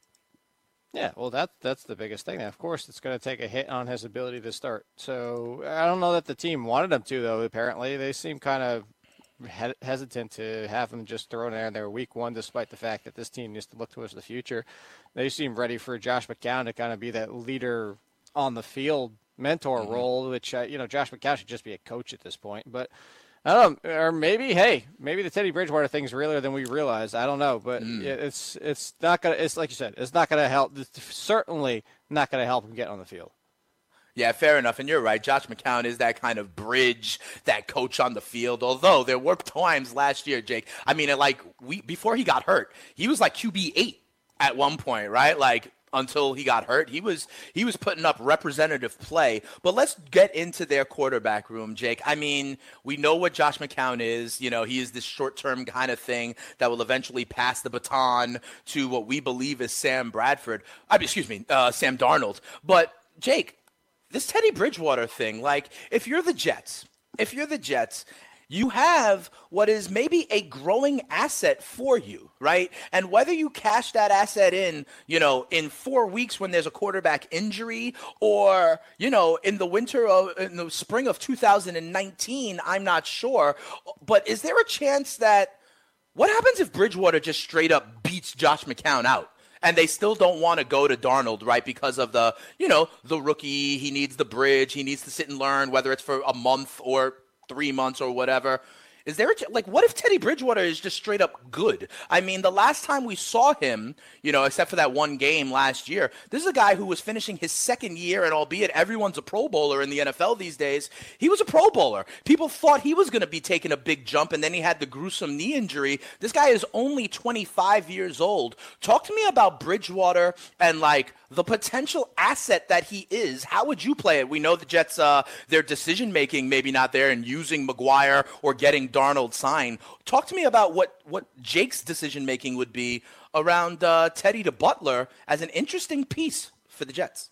Yeah, well, that that's the biggest thing. Of course, it's going to take a hit on his ability to start. So I don't know that the team wanted him to, though. Apparently, they seem kind of he- hesitant to have him just thrown in there week one, despite the fact that this team needs to look towards the future. They seem ready for Josh McCown to kind of be that leader on the field, mentor mm-hmm. role, which uh, you know Josh McCown should just be a coach at this point, but. I don't know, or maybe, hey, maybe the Teddy Bridgewater thing's realer than we realize. I don't know, but mm. it's it's not gonna. It's like you said, it's not gonna help. It's certainly not gonna help him get on the field. Yeah, fair enough, and you're right. Josh McCown is that kind of bridge, that coach on the field. Although there were times last year, Jake. I mean, like we before he got hurt, he was like Q B eight at one point, right? Like. Until he got hurt, he was he was putting up representative play. But let's get into their quarterback room, Jake. I mean, we know what Josh McCown is. You know, he is this short-term kind of thing that will eventually pass the baton to what we believe is Sam Bradford. I mean, excuse me, uh, Sam Darnold. But Jake, this Teddy Bridgewater thing, like, if you're the Jets, if you're the Jets. You have what is maybe a growing asset for you, right? And whether you cash that asset in, you know, in four weeks when there's a quarterback injury or, you know, in the winter of, in the spring of two thousand nineteen, I'm not sure. But is there a chance that, what happens if Bridgewater just straight up beats Josh McCown out? And they still don't want to go to Darnold, right, because of the, you know, the rookie, he needs the bridge, he needs to sit and learn, whether it's for a month or three months or whatever. Is there, a, like, what if Teddy Bridgewater is just straight up good? I mean, the last time we saw him, you know, except for that one game last year, this is a guy who was finishing his second year, and albeit everyone's a Pro Bowler in the N F L these days, he was a Pro Bowler. People thought he was going to be taking a big jump, and then he had the gruesome knee injury. This guy is only twenty-five years old. Talk to me about Bridgewater and, like, the potential asset that he is. How would you play it? We know the Jets, uh, their decision-making maybe not there and using McGuire or getting Darnold signed. Talk to me about what, what Jake's decision-making would be around uh, Teddy to Butler as an interesting piece for the Jets.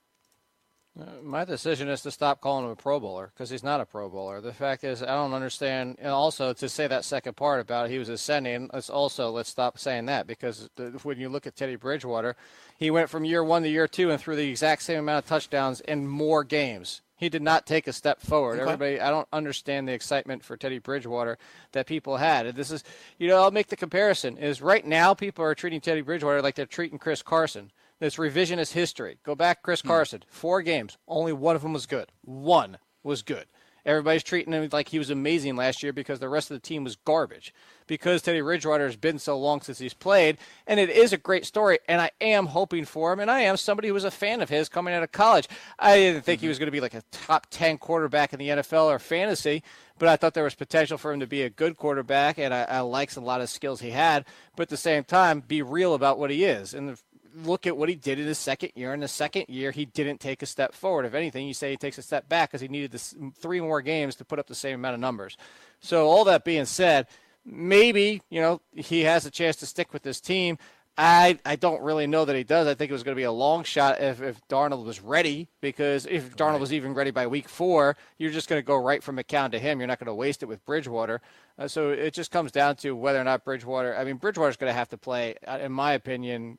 Uh, my decision is to stop calling him a Pro Bowler because he's not a Pro Bowler. The fact is, I don't understand. And also, to say that second part about he was ascending, let's also let's stop saying that because the, when you look at Teddy Bridgewater, he went from year one to year two and threw the exact same amount of touchdowns in more games. He did not take a step forward. Okay. Everybody, I don't understand the excitement for Teddy Bridgewater that people had. And this is, you know, I'll make the comparison. Is right now people are treating Teddy Bridgewater like they're treating Chris Carson. This revisionist history. Go back, Chris Carson. Four games. Only one of them was good. One was good. Everybody's treating him like he was amazing last year because the rest of the team was garbage. Because Teddy Bridgewater has been so long since he's played, and it is a great story, and I am hoping for him, and I am somebody who was a fan of his coming out of college. I didn't think mm-hmm. he was going to be like a top ten quarterback in the N F L or fantasy, but I thought there was potential for him to be a good quarterback, and I, I liked a lot of skills he had, but at the same time, be real about what he is. And the look at what he did in his second year. In the second year, he didn't take a step forward. If anything, you say he takes a step back because he needed this three more games to put up the same amount of numbers. So all that being said, maybe, you know, he has a chance to stick with this team. I, I don't really know that he does. I think it was going to be a long shot if, if Darnold was ready, because if Darnold right. was even ready by week four, you're just going to go right from McCown to him. You're not going to waste it with Bridgewater. Uh, so it just comes down to whether or not Bridgewater – I mean, Bridgewater's going to have to play, in my opinion,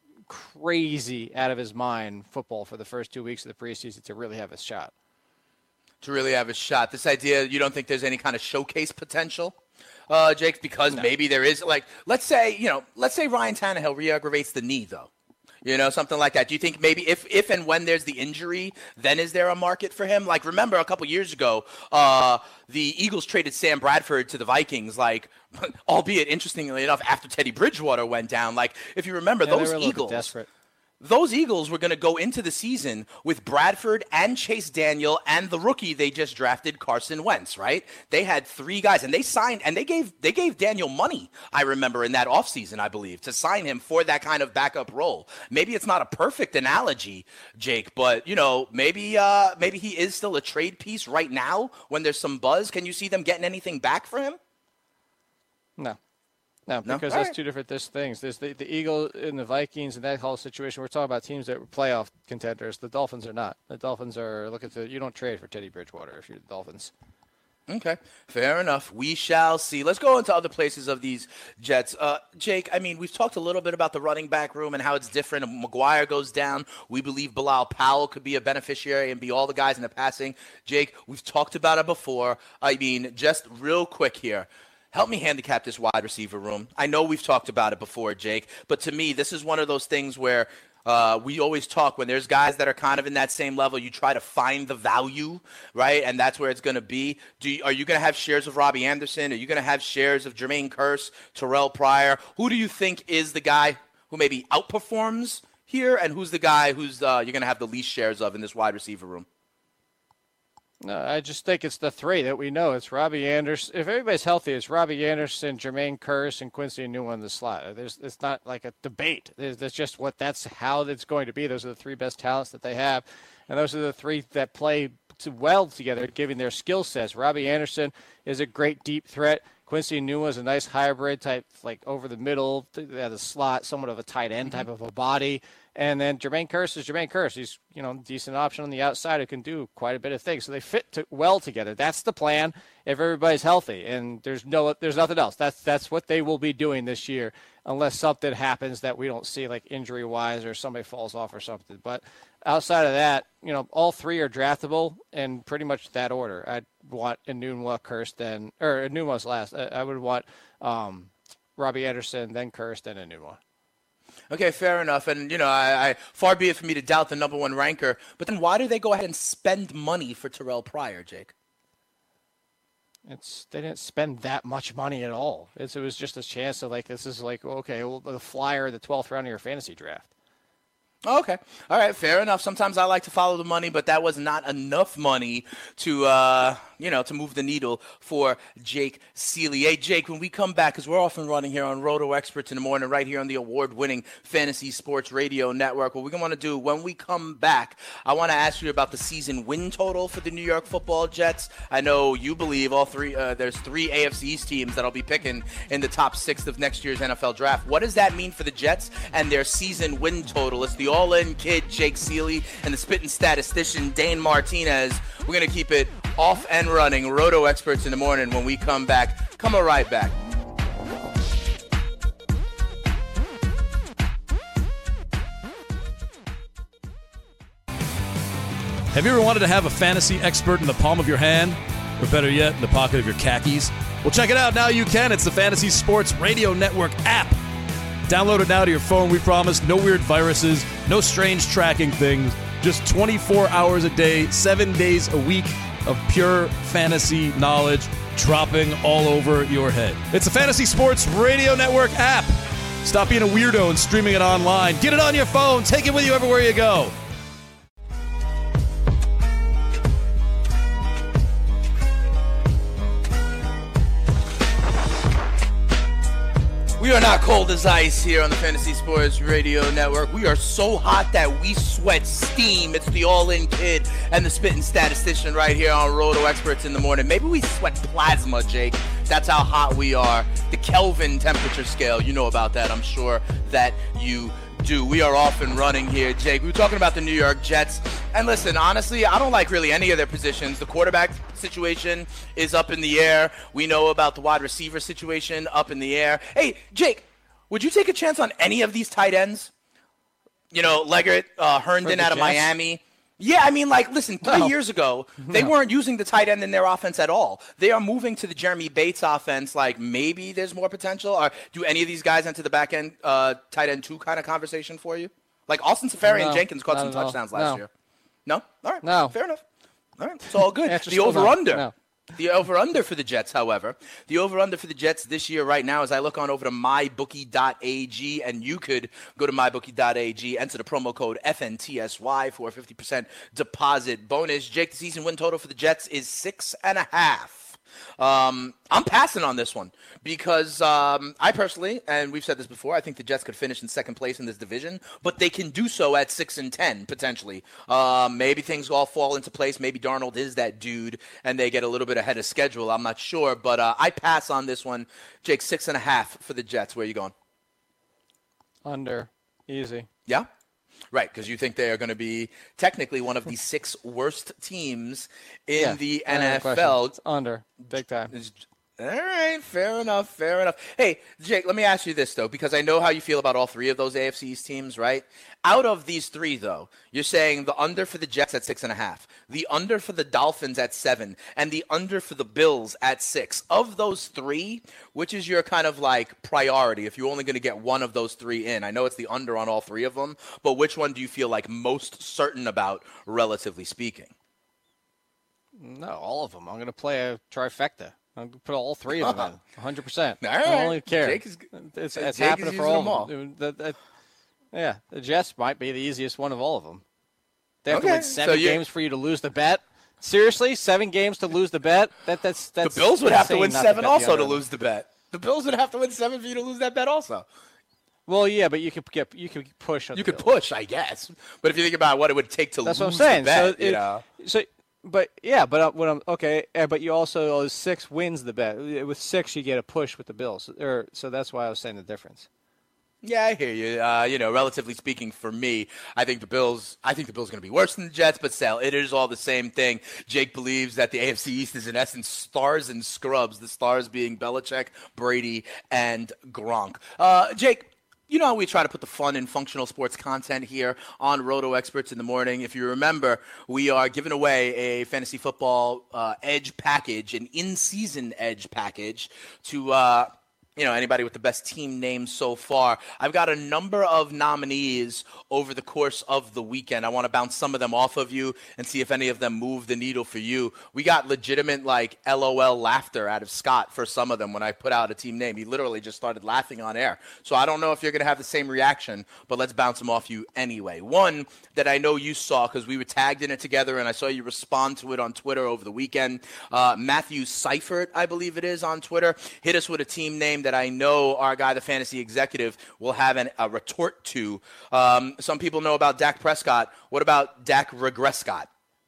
crazy out of his mind football for the first two weeks of the preseason to really have a shot. To really have a shot. This idea, you don't think there's any kind of showcase potential? Uh, Jake, because no. maybe there is, like, let's say, you know, let's say Ryan Tannehill re-aggravates the knee, though. You know, something like that. Do you think maybe if, if and when there's the injury, then is there a market for him? Like, remember a couple years ago, uh, the Eagles traded Sam Bradford to the Vikings, like, albeit interestingly enough, after Teddy Bridgewater went down. Like, if you remember, yeah, those they were a Eagles. Desperate. Those Eagles were going to go into the season with Bradford and Chase Daniel and the rookie they just drafted, Carson Wentz, right? They had three guys, and they signed, and they gave they gave Daniel money, I remember, in that offseason, I believe, to sign him for that kind of backup role. Maybe it's not a perfect analogy, Jake, but, you know, maybe uh, maybe he is still a trade piece right now when there's some buzz. Can you see them getting anything back for him? No. No, because no? that's right. two different things. There's the, the Eagles and the Vikings and that whole situation. We're talking about teams that were playoff contenders. The Dolphins are not. The Dolphins are, look at the, you don't trade for Teddy Bridgewater if you're the Dolphins. Okay, fair enough. We shall see. Let's go into other places of these Jets. Uh, Jake, I mean, we've talked a little bit about the running back room and how it's different. McGuire goes down. We believe Bilal Powell could be a beneficiary and be all the guys in the passing. Jake, we've talked about it before. I mean, just real quick here. Help me handicap this wide receiver room. I know we've talked about it before, Jake, but to me, this is one of those things where uh, we always talk when there's guys that are kind of in that same level, you try to find the value, right? And that's where it's going to be. Do you, are you going to have shares of Robbie Anderson? Are you going to have shares of Jermaine Kearse, Terrell Pryor? Who do you think is the guy who maybe outperforms here, and who's the guy who's uh, you're going to have the least shares of in this wide receiver room? No, I just think it's the three that we know. It's Robbie Anderson. If everybody's healthy, it's Robbie Anderson, Jermaine Kearse, and Quincy Enunwa in the slot. There's, it's not like a debate. There's, that's just what that's how it's going to be. Those are the three best talents that they have, and those are the three that play well together, giving their skill sets. Robbie Anderson is a great deep threat. Quincy Enunwa is a nice hybrid type, like over the middle, at the slot, somewhat of a tight end type of a body. And then Jermaine Kearse is Jermaine Kearse. He's, you know, decent option on the outside who can do quite a bit of things. So they fit to, well together. That's the plan if everybody's healthy. And there's no, there's nothing else. That's that's what they will be doing this year, unless something happens that we don't see, like injury-wise or somebody falls off or something. But outside of that, you know, all three are draftable in pretty much that order. I'd want Enunwa, Kearse, then, or Enunwa's last. I, I would want um, Robbie Anderson, then Kearse, then Enunwa. Okay, fair enough. And, you know, I, I far be it for me to doubt the number one ranker. But then why do they go ahead and spend money for Terrell Pryor, Jake? It's they didn't spend that much money at all. It's, it was just a chance of, like, this is like, okay, well, the flyer, the twelfth round of your fantasy draft. Okay. All right. Fair enough. Sometimes I like to follow the money, but that was not enough money to, uh, you know, to move the needle for Jake Ciely. Hey, Jake, when we come back, because we're often running here on Roto Experts in the morning, right here on the award-winning Fantasy Sports Radio Network, what we're going to want to do when we come back, I want to ask you about the season win total for the New York Football Jets. I know you believe all three, uh, there's three A F C East teams that I'll be picking in the top six of next year's N F L draft. What does that mean for the Jets and their season win total? It's the all-in kid, Jake Ciely, and the spitting statistician, Dane Martinez. We're going to keep it off and running. Roto Experts in the morning when we come back. Come right back. Have you ever wanted to have a fantasy expert in the palm of your hand? Or better yet, in the pocket of your khakis? Well, check it out. Now you can. It's the Fantasy Sports Radio Network app. Download it now to your phone. We promise no weird viruses, no strange tracking things, just twenty-four hours a day, seven days a week of pure fantasy knowledge dropping all over your head. It's the Fantasy Sports Radio Network app. Stop being a weirdo and streaming it online. Get it on your phone. Take it with you everywhere you go. We are not cold as ice here on the Fantasy Sports Radio Network. We are so hot that we sweat steam. It's the All-In Kid and the Spittin' Statistician right here on Roto Experts in the morning. Maybe we sweat plasma, Jake. That's how hot we are. The Kelvin temperature scale, you know about that. I'm sure that you do. We are off and running here, Jake. We were talking about the New York Jets. And listen, honestly, I don't like really any of their positions. The quarterback situation is up in the air. We know about the wide receiver situation up in the air. Hey, Jake, would you take a chance on any of these tight ends? You know, Leggett, uh, Herndon out of Jets? Miami. Yeah, I mean, like, listen, three no. years ago, they no. weren't using the tight end in their offense at all. They are moving to the Jeremy Bates offense. Like, maybe there's more potential. Or do any of these guys enter the back end, uh, tight end two kind of conversation for you? Like, Austin Seferian no, Jenkins caught some touchdowns last no. year. No? All right. No. Fair enough. All right. It's all good. The over-under. No. The over-under for the Jets, however, the over-under for the Jets this year right now, as I look on over to my bookie dot a g, and you could go to my bookie dot a g, enter the promo code F N T S Y for a fifty percent deposit bonus. Jake, the season win total for the Jets is six and a half. Um, I'm passing on this one because um, I personally, and we've said this before, I think the Jets could finish in second place in this division, but they can do so at six and ten potentially. Um, maybe things all fall into place. Maybe Darnold is that dude, and they get a little bit ahead of schedule. I'm not sure, but uh, I pass on this one. Jake, six and a half for the Jets. Where are you going? Under, easy. Yeah. Right, because you think they are going to be technically one of the six worst teams in yeah, the N F L. It's under, big time. All right, fair enough, fair enough. Hey, Jake, let me ask you this, though, because I know how you feel about all three of those A F C East teams, right? Out of these three, though, you're saying the under for the Jets at six and a half, the under for the Dolphins at seven, and the under for the Bills at six. Of those three, which is your kind of like priority if you're only going to get one of those three in? I know it's the under on all three of them, but which one do you feel like most certain about, relatively speaking? No, all of them. I'm going to play a trifecta. I'm going to put all three of them in, one hundred percent. All right. I don't really care. Jake is, it's it's Jake happening is for all, all. of them. The, the, yeah, the Jets might be the easiest one of all of them. They have okay. to win seven so games for you to lose the bet. Seriously, seven games to lose the bet? That that's that's. The Bills would have to win seven to also to lose the bet. The Bills would have to win seven for you to lose that bet also. Well, yeah, but you could get you could push. On you the could Bills. push, I guess. But if you think about what it would take to that's lose what I'm saying. the bet, so you it, know. So. But yeah, but uh, what I'm okay. Uh, but you also uh, six wins the bet. With six, you get a push with the Bills, or so that's why I was saying the difference. Yeah, I hear you. Uh, you know, relatively speaking, for me, I think the Bills. I think the Bills are going to be worse than the Jets, but still, it is all the same thing. Jake believes that the A F C East is in essence stars and scrubs. The stars being Belichick, Brady, and Gronk. Uh, Jake. You know how we try to put the fun and functional sports content here on Roto Experts in the morning. If you remember, we are giving away a fantasy football uh, edge package, an in-season edge package to uh, you know, anybody with the best team name so far. I've got a number of nominees over the course of the weekend. I want to bounce some of them off of you and see if any of them move the needle for you. We got legitimate, like, LOL laughter out of Scott for some of them when I put out a team name. He literally just started laughing on air. So I don't know if you're going to have the same reaction, but let's bounce them off you anyway. One that I know you saw because we were tagged in it together, and I saw you respond to it on Twitter over the weekend. Uh, Matthew Seifert, I believe it is, on Twitter, hit us with a team name that I know our guy, the fantasy executive, will have an, a retort to. Um, some people know about Dak Prescott. What about Dak Regrescott?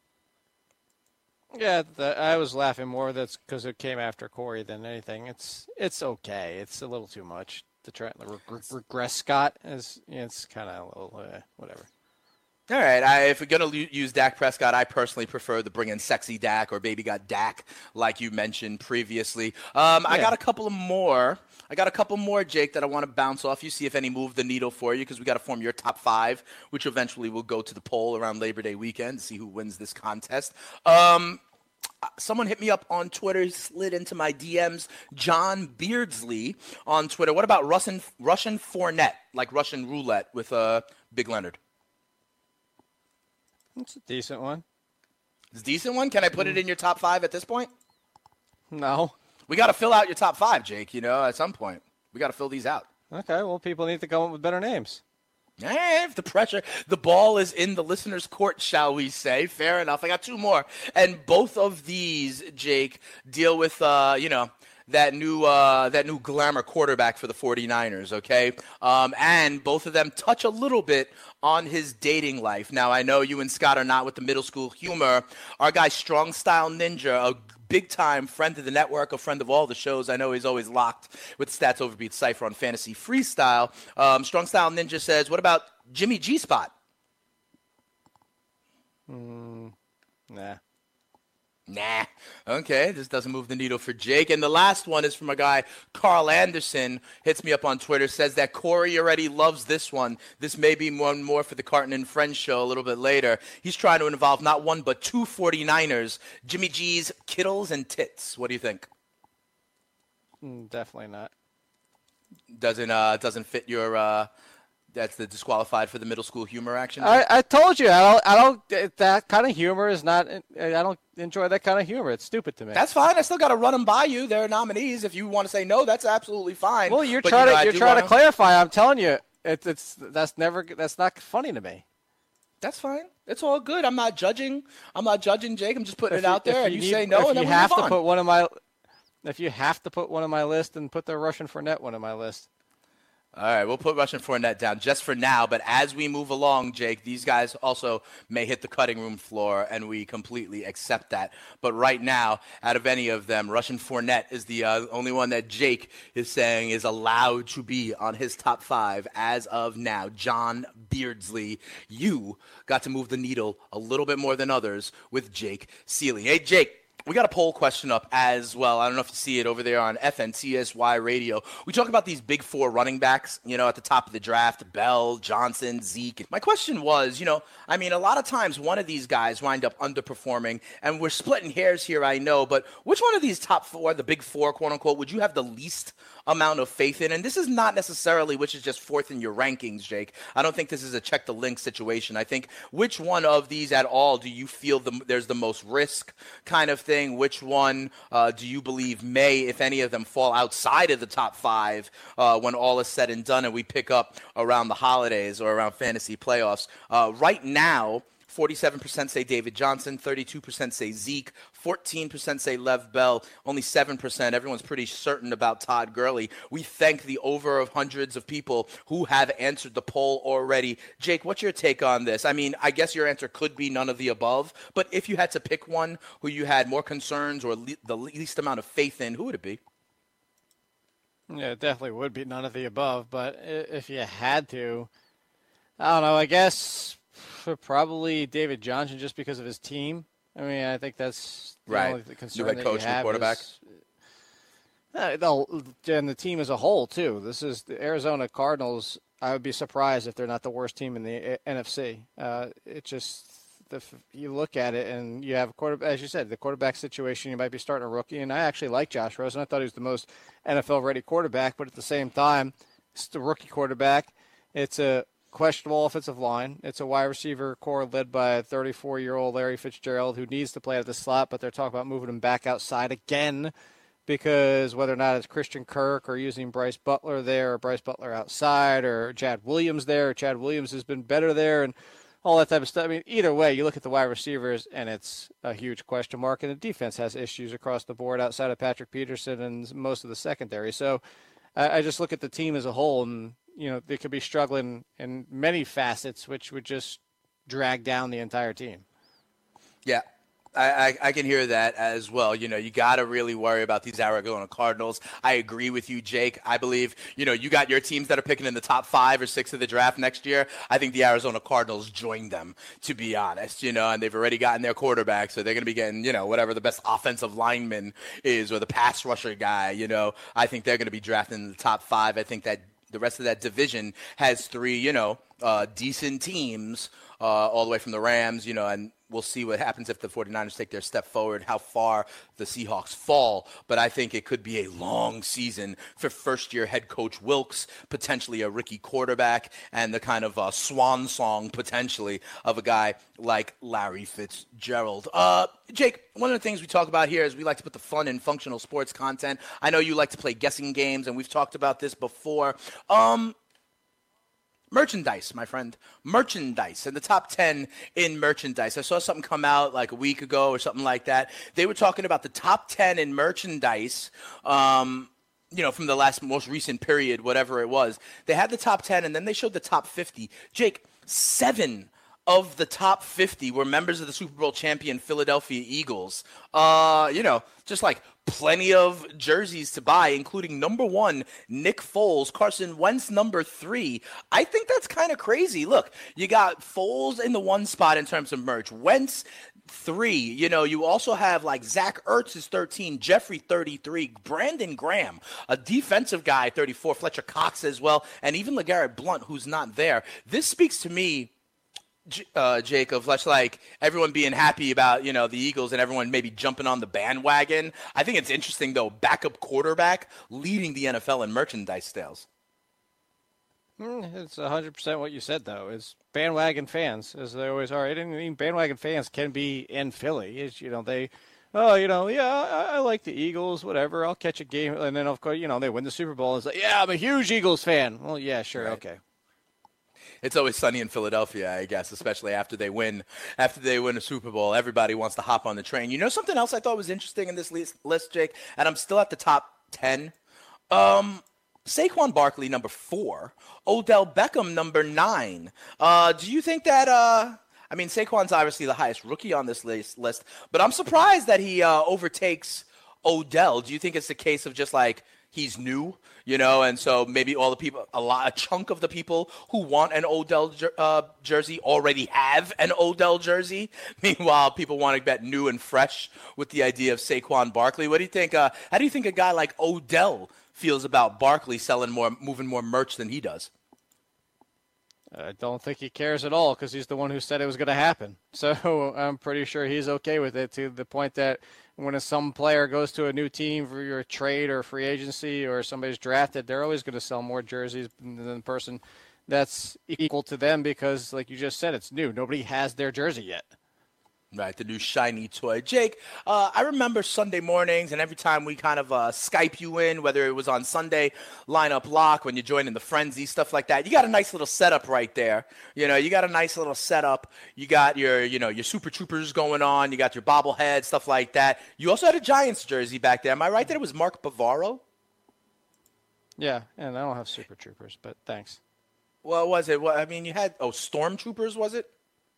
Yeah, the, I was laughing more. That's because it came after Corey than anything. It's it's okay. It's a little too much. The, tra- the reg- regress Scott is it's kind of a little uh, whatever. All right, I, if we're going to use Dak Prescott, I personally prefer the bring in sexy Dak or baby got Dak, like you mentioned previously. Um, yeah. I got a couple of more. I got a couple more, Jake, that I want to bounce off you, see if any move the needle for you, because we got to form your top five, which eventually will go to the poll around Labor Day weekend to see who wins this contest. Um, someone hit me up on Twitter, slid into my D Ms, John Beardsley on Twitter. What about Russian, Russian Fournette, like Russian roulette with uh, Big Leonard? It's a decent one. It's a decent one? Can I put it in your top five at this point? No. We got to fill out your top five, Jake, you know, at some point. We got to fill these out. Okay, well, people need to come up with better names. Eh, if the pressure, the ball is in the listener's court, shall we say. Fair enough. I got two more. And both of these, Jake, deal with, uh, you know, that new uh, that new glamour quarterback for the 49ers, okay? Um, and both of them touch a little bit on his dating life. Now, I know you and Scott are not with the middle school humor. Our guy, Strong Style Ninja, a big-time friend of the network, a friend of all the shows. I know he's always locked with Stats Overbeat Cypher on Fantasy Freestyle. Um, Strong Style Ninja says, what about Jimmy G-Spot? Mm, nah. Nah. Okay, this doesn't move the needle for Jake. And the last one is from a guy, Carl Anderson, hits me up on Twitter, says that Corey already loves this one. This may be one more for the Carton and Friends show a little bit later. He's trying to involve not one but two 49ers, Jimmy G's, Kittles, and Tits. What do you think? Mm, definitely not. Doesn't uh doesn't fit your uh that's the disqualified for the middle school humor action? I, I told you, I don't, I don't, that kind of humor is not, I don't enjoy that kind of humor. It's stupid to me. That's fine. I still got to run them by you. They're nominees. If you want to say no, that's absolutely fine. Well, you're but, trying you know, to, you're trying wanna... to clarify. I'm telling you, it, it's, that's never, that's not funny to me. That's fine. It's all good. I'm not judging. I'm not judging Jake. I'm just putting if it out you, there and you, you need, say no and then you we have move to on. put one of my, if you have to put one on my list, then put the Russian Fournette one on my list. All right, we'll put Russian Fournette down just for now. But as we move along, Jake, these guys also may hit the cutting room floor, and we completely accept that. But right now, out of any of them, Russian Fournette is the uh, only one that Jake is saying is allowed to be on his top five as of now. John Beardsley, you got to move the needle a little bit more than others with Jake Seeley. Hey, Jake. We got a poll question up as well. I don't know if you see it over there on F N T S Y Radio. We talk about these big four running backs, you know, at the top of the draft, Bell, Johnson, Zeke. My question was, you know, I mean, a lot of times one of these guys wind up underperforming, and we're splitting hairs here, I know, but which one of these top four, the big four, quote unquote, would you have the least amount of faith in? And this is not necessarily which is just fourth in your rankings, Jake. I don't think this is a check the link situation. I think which one of these at all do you feel the, there's the most risk kind of thing? Which one uh, do you believe may, if any of them, fall outside of the top five uh, when all is said and done and we pick up around the holidays or around fantasy playoffs? Uh, right now, forty-seven percent say David Johnson, thirty-two percent say Zeke, fourteen percent say Lev Bell, only seven percent. Everyone's pretty certain about Todd Gurley. We thank the over of hundreds of people who have answered the poll already. Jake, what's your take on this? I mean, I guess your answer could be none of the above, but if you had to pick one who you had more concerns or le- the least amount of faith in, who would it be? Yeah, it definitely would be none of the above, but if you had to, I don't know, I guess probably David Johnson just because of his team. I mean, I think that's the right. only concern New head that coach, you have new quarterback. Is, uh, the, and the team as a whole, too. This is the Arizona Cardinals. I would be surprised if they're not the worst team in the N F C. Uh, it just the, you look at it and you have a quarterback, as you said, the quarterback situation. You might be starting a rookie, and I actually like Josh Rosen. I thought he was the most N F L-ready quarterback, but at the same time, it's the rookie quarterback. It's a questionable offensive line. It's a wide receiver core led by a thirty-four-year-old Larry Fitzgerald who needs to play at the slot, but they're talking about moving him back outside again because whether or not it's Christian Kirk or using Bryce Butler there or Bryce Butler outside or Chad Williams there, or Chad Williams has been better there and all that type of stuff. I mean, either way, you look at the wide receivers and it's a huge question mark, and the defense has issues across the board outside of Patrick Peterson and most of the secondary. So I just look at the team as a whole and you know, they could be struggling in many facets, which would just drag down the entire team. Yeah, I, I, I can hear that as well. You know, you got to really worry about these Arizona Cardinals. I agree with you, Jake. I believe, you know, you got your teams that are picking in the top five or six of the draft next year. I think the Arizona Cardinals joined them, to be honest, you know, and they've already gotten their quarterback, so they're going to be getting, you know, whatever the best offensive lineman is or the pass rusher guy, you know. I think they're going to be drafting in the top five. I think that the rest of that division has three, you know, uh, decent teams uh, all the way from the Rams, you know, and we'll see what happens if the 49ers take their step forward, how far the Seahawks fall. But I think it could be a long season for first-year head coach Wilks, potentially a rookie quarterback, and the kind of uh, swan song, potentially, of a guy like Larry Fitzgerald. Uh, Jake, one of the things we talk about here is we like to put the fun in functional sports content. I know you like to play guessing games, and we've talked about this before. Um, Merchandise, my friend. Merchandise. And the top ten in merchandise. I saw something come out like a week ago or something like that. They were talking about the top ten in merchandise, um, you know, from the last most recent period, whatever it was. They had the top ten, and then they showed the top fifty. Jake, seven of the top fifty were members of the Super Bowl champion Philadelphia Eagles. Uh, you know, just like plenty of jerseys to buy, including number one, Nick Foles, Carson Wentz, number three. I think that's kind of crazy. Look, you got Foles in the one spot in terms of merch. Wentz, three. You know, you also have like Zach Ertz is thirteen, Jeffrey thirty-three, Brandon Graham, a defensive guy, thirty-four, Fletcher Cox as well, and even LeGarrette Blount, who's not there. This speaks to me, Uh, Jacob, let's like everyone being happy about, you know, the Eagles and everyone maybe jumping on the bandwagon. I think it's interesting, though, backup quarterback leading the N F L in merchandise sales. Mm, it's one hundred percent what you said, though. It's bandwagon fans, as they always are. I didn't mean bandwagon fans can be in Philly. It's, you know, they, oh, you know, yeah, I, I like the Eagles, whatever. I'll catch a game. And then, of course, you know, they win the Super Bowl. And it's like, yeah, I'm a huge Eagles fan. Well, yeah, sure, right. Okay. It's always sunny in Philadelphia, I guess, especially after they win after they win a Super Bowl. Everybody wants to hop on the train. You know something else I thought was interesting in this list, Jake? And I'm still at the top ten. Um, Saquon Barkley, number four. Odell Beckham, number nine. Uh, do you think that uh, – I mean, Saquon's obviously the highest rookie on this list, list but I'm surprised that he uh, overtakes Odell. Do you think it's the case of just like he's new? You know, and so maybe all the people, a lot, a chunk of the people who want an Odell jer- uh, jersey already have an Odell jersey. Meanwhile, people want to get new and fresh with the idea of Saquon Barkley. What do you think? Uh, how do you think a guy like Odell feels about Barkley selling more, moving more merch than he does? I don't think he cares at all because he's the one who said it was going to happen. So I'm pretty sure he's okay with it to the point that when some player goes to a new team for your trade or free agency or somebody's drafted, they're always going to sell more jerseys than the person that's equal to them because, like you just said, it's new. Nobody has their jersey yet. Right, the new shiny toy. Jake, uh, I remember Sunday mornings, and every time we kind of uh, Skype you in, whether it was on Sunday lineup lock, when you join in the frenzy, stuff like that. You got a nice little setup right there. You know, you got a nice little setup. You got your, you know, your Super Troopers going on. You got your bobblehead, stuff like that. You also had a Giants jersey back there. Am I right that it was Mark Bavaro? Yeah, and I don't have Super Troopers, but thanks. Well, was it? Well, I mean, you had, oh, Stormtroopers, was it?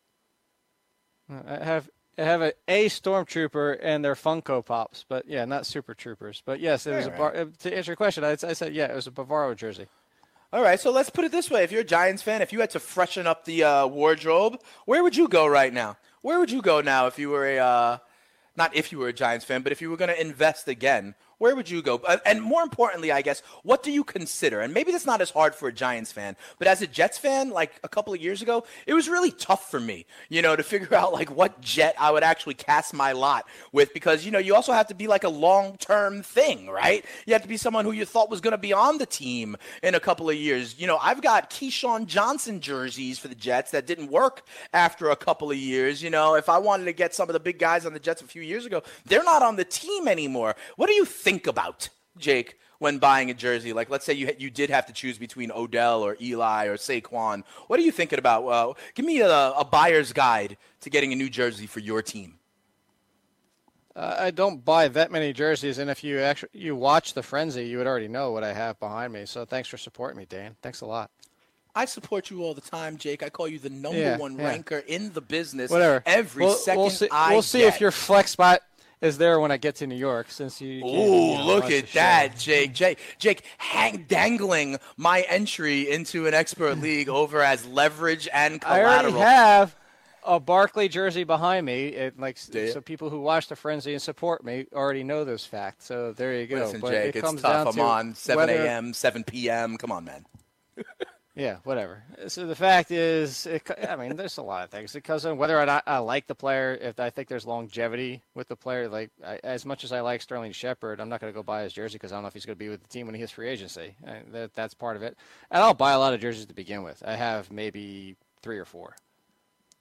I have I have a, a Stormtrooper and their Funko Pops, but yeah, not Super Troopers. But yes, it was right. a bar, to answer your question. I, I said yeah, it was a Bavaro jersey. All right, so let's put it this way: if you're a Giants fan, if you had to freshen up the uh, wardrobe, where would you go right now? Where would you go now if you were a uh, not if you were a Giants fan, but if you were going to invest again? Where would you go? And more importantly, I guess, what do you consider? And maybe that's not as hard for a Giants fan, but as a Jets fan, like a couple of years ago, it was really tough for me, you know, to figure out like what Jet I would actually cast my lot with because, you know, you also have to be like a long-term thing, right? You have to be someone who you thought was going to be on the team in a couple of years. You know, I've got Keyshawn Johnson jerseys for the Jets that didn't work after a couple of years. You know, if I wanted to get some of the big guys on the Jets a few years ago, they're not on the team anymore. What do you think? Think about, Jake, when buying a jersey? Like, let's say you you did have to choose between Odell or Eli or Saquon. What are you thinking about? Uh, give me a, a buyer's guide to getting a new jersey for your team. Uh, I don't buy that many jerseys, and if you actually you watch the frenzy, you would already know what I have behind me. So thanks for supporting me, Dan. Thanks a lot. I support you all the time, Jake. I call you the number yeah, one yeah. ranker in the business. Whatever. Every we'll, second we'll see, I We'll see get. if your flex spot is there when I get to New York, since you. Ooh, you know, look at that, Jake. Jake, Jake, hang dangling my entry into an expert league over as leverage and collateral. I already have a Barkley jersey behind me. It, like so, people who watch the frenzy and support me already know this fact. So there you go. Listen, but Jake, it comes it's tough. down I'm to on seven whether- a.m., seven p.m. Come on, man. Yeah, whatever. So the fact is, it, I mean, there's a lot of things. It comes on whether or not I like the player, if I think there's longevity with the player. Like, I, as much as I like Sterling Shepard, I'm not going to go buy his jersey because I don't know if he's going to be with the team when he hits free agency. I, that, that's part of it. And I'll buy a lot of jerseys to begin with. I have maybe three or four.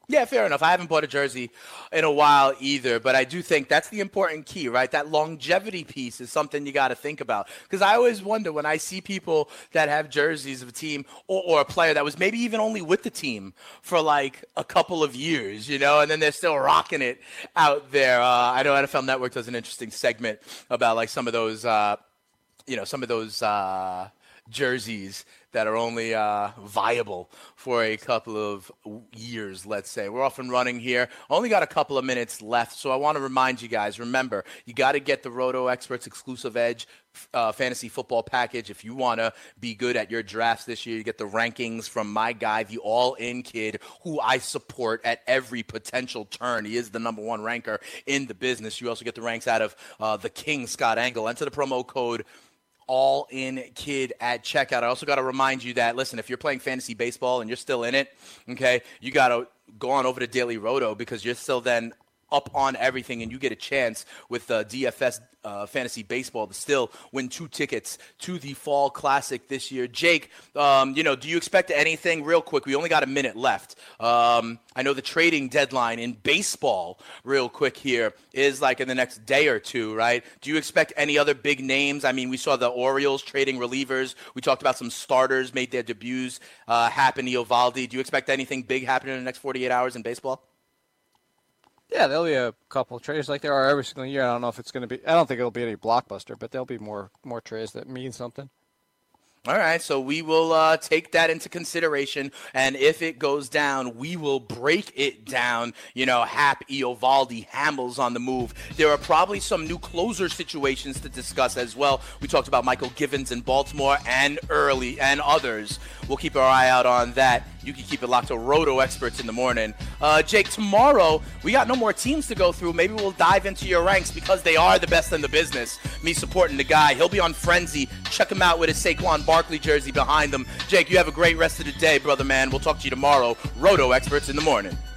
Yeah, fair enough. I haven't bought a jersey in a while either, but I do think that's the important key, right? That longevity piece is something you got to think about. Because I always wonder when I see people that have jerseys of a team or, or a player that was maybe even only with the team for like a couple of years, you know, and then they're still rocking it out there. Uh, I know N F L Network does an interesting segment about like some of those, uh, you know, some of those uh, jerseys that are only uh, viable for a couple of years, let's say. We're off and running here. Only got a couple of minutes left, so I want to remind you guys, remember, you got to get the Roto Experts Exclusive Edge uh, fantasy football package if you want to be good at your drafts this year. You get the rankings from my guy, the all-in kid, who I support at every potential turn. He is the number one ranker in the business. You also get the ranks out of uh, the King, Scott Engel. Enter the promo code All In Kid at checkout. I also got to remind you that, listen, if you're playing fantasy baseball and you're still in it, okay, you got to go on over to Daily Roto because you're still then up on everything, and you get a chance with uh, D F S uh, Fantasy Baseball to still win two tickets to the Fall Classic this year. Jake, um, you know, do you expect anything real quick? We only got a minute left. Um, I know the trading deadline in baseball, real quick here, is like in the next day or two, right? Do you expect any other big names? I mean, we saw the Orioles trading relievers. We talked about some starters made their debuts uh, happen. Eovaldi. Do you expect anything big happening in the next forty-eight hours in baseball? Yeah, there'll be a couple of trades like there are every single year. I don't know if it's going to be – I don't think it'll be any blockbuster, but there'll be more more trades that mean something. All right, so we will uh, take that into consideration, and if it goes down, we will break it down. You know, Hap, Eovaldi, Hamels on the move. There are probably some new closer situations to discuss as well. We talked about Michael Givens in Baltimore and Early and others. We'll keep our eye out on that. You can keep it locked to Roto Experts in the morning. Uh, Jake, tomorrow, we got no more teams to go through. Maybe we'll dive into your ranks because they are the best in the business. Me supporting the guy. He'll be on Frenzy. Check him out with his Saquon Barkley jersey behind him. Jake, you have a great rest of the day, brother man. We'll talk to you tomorrow. Roto Experts in the morning.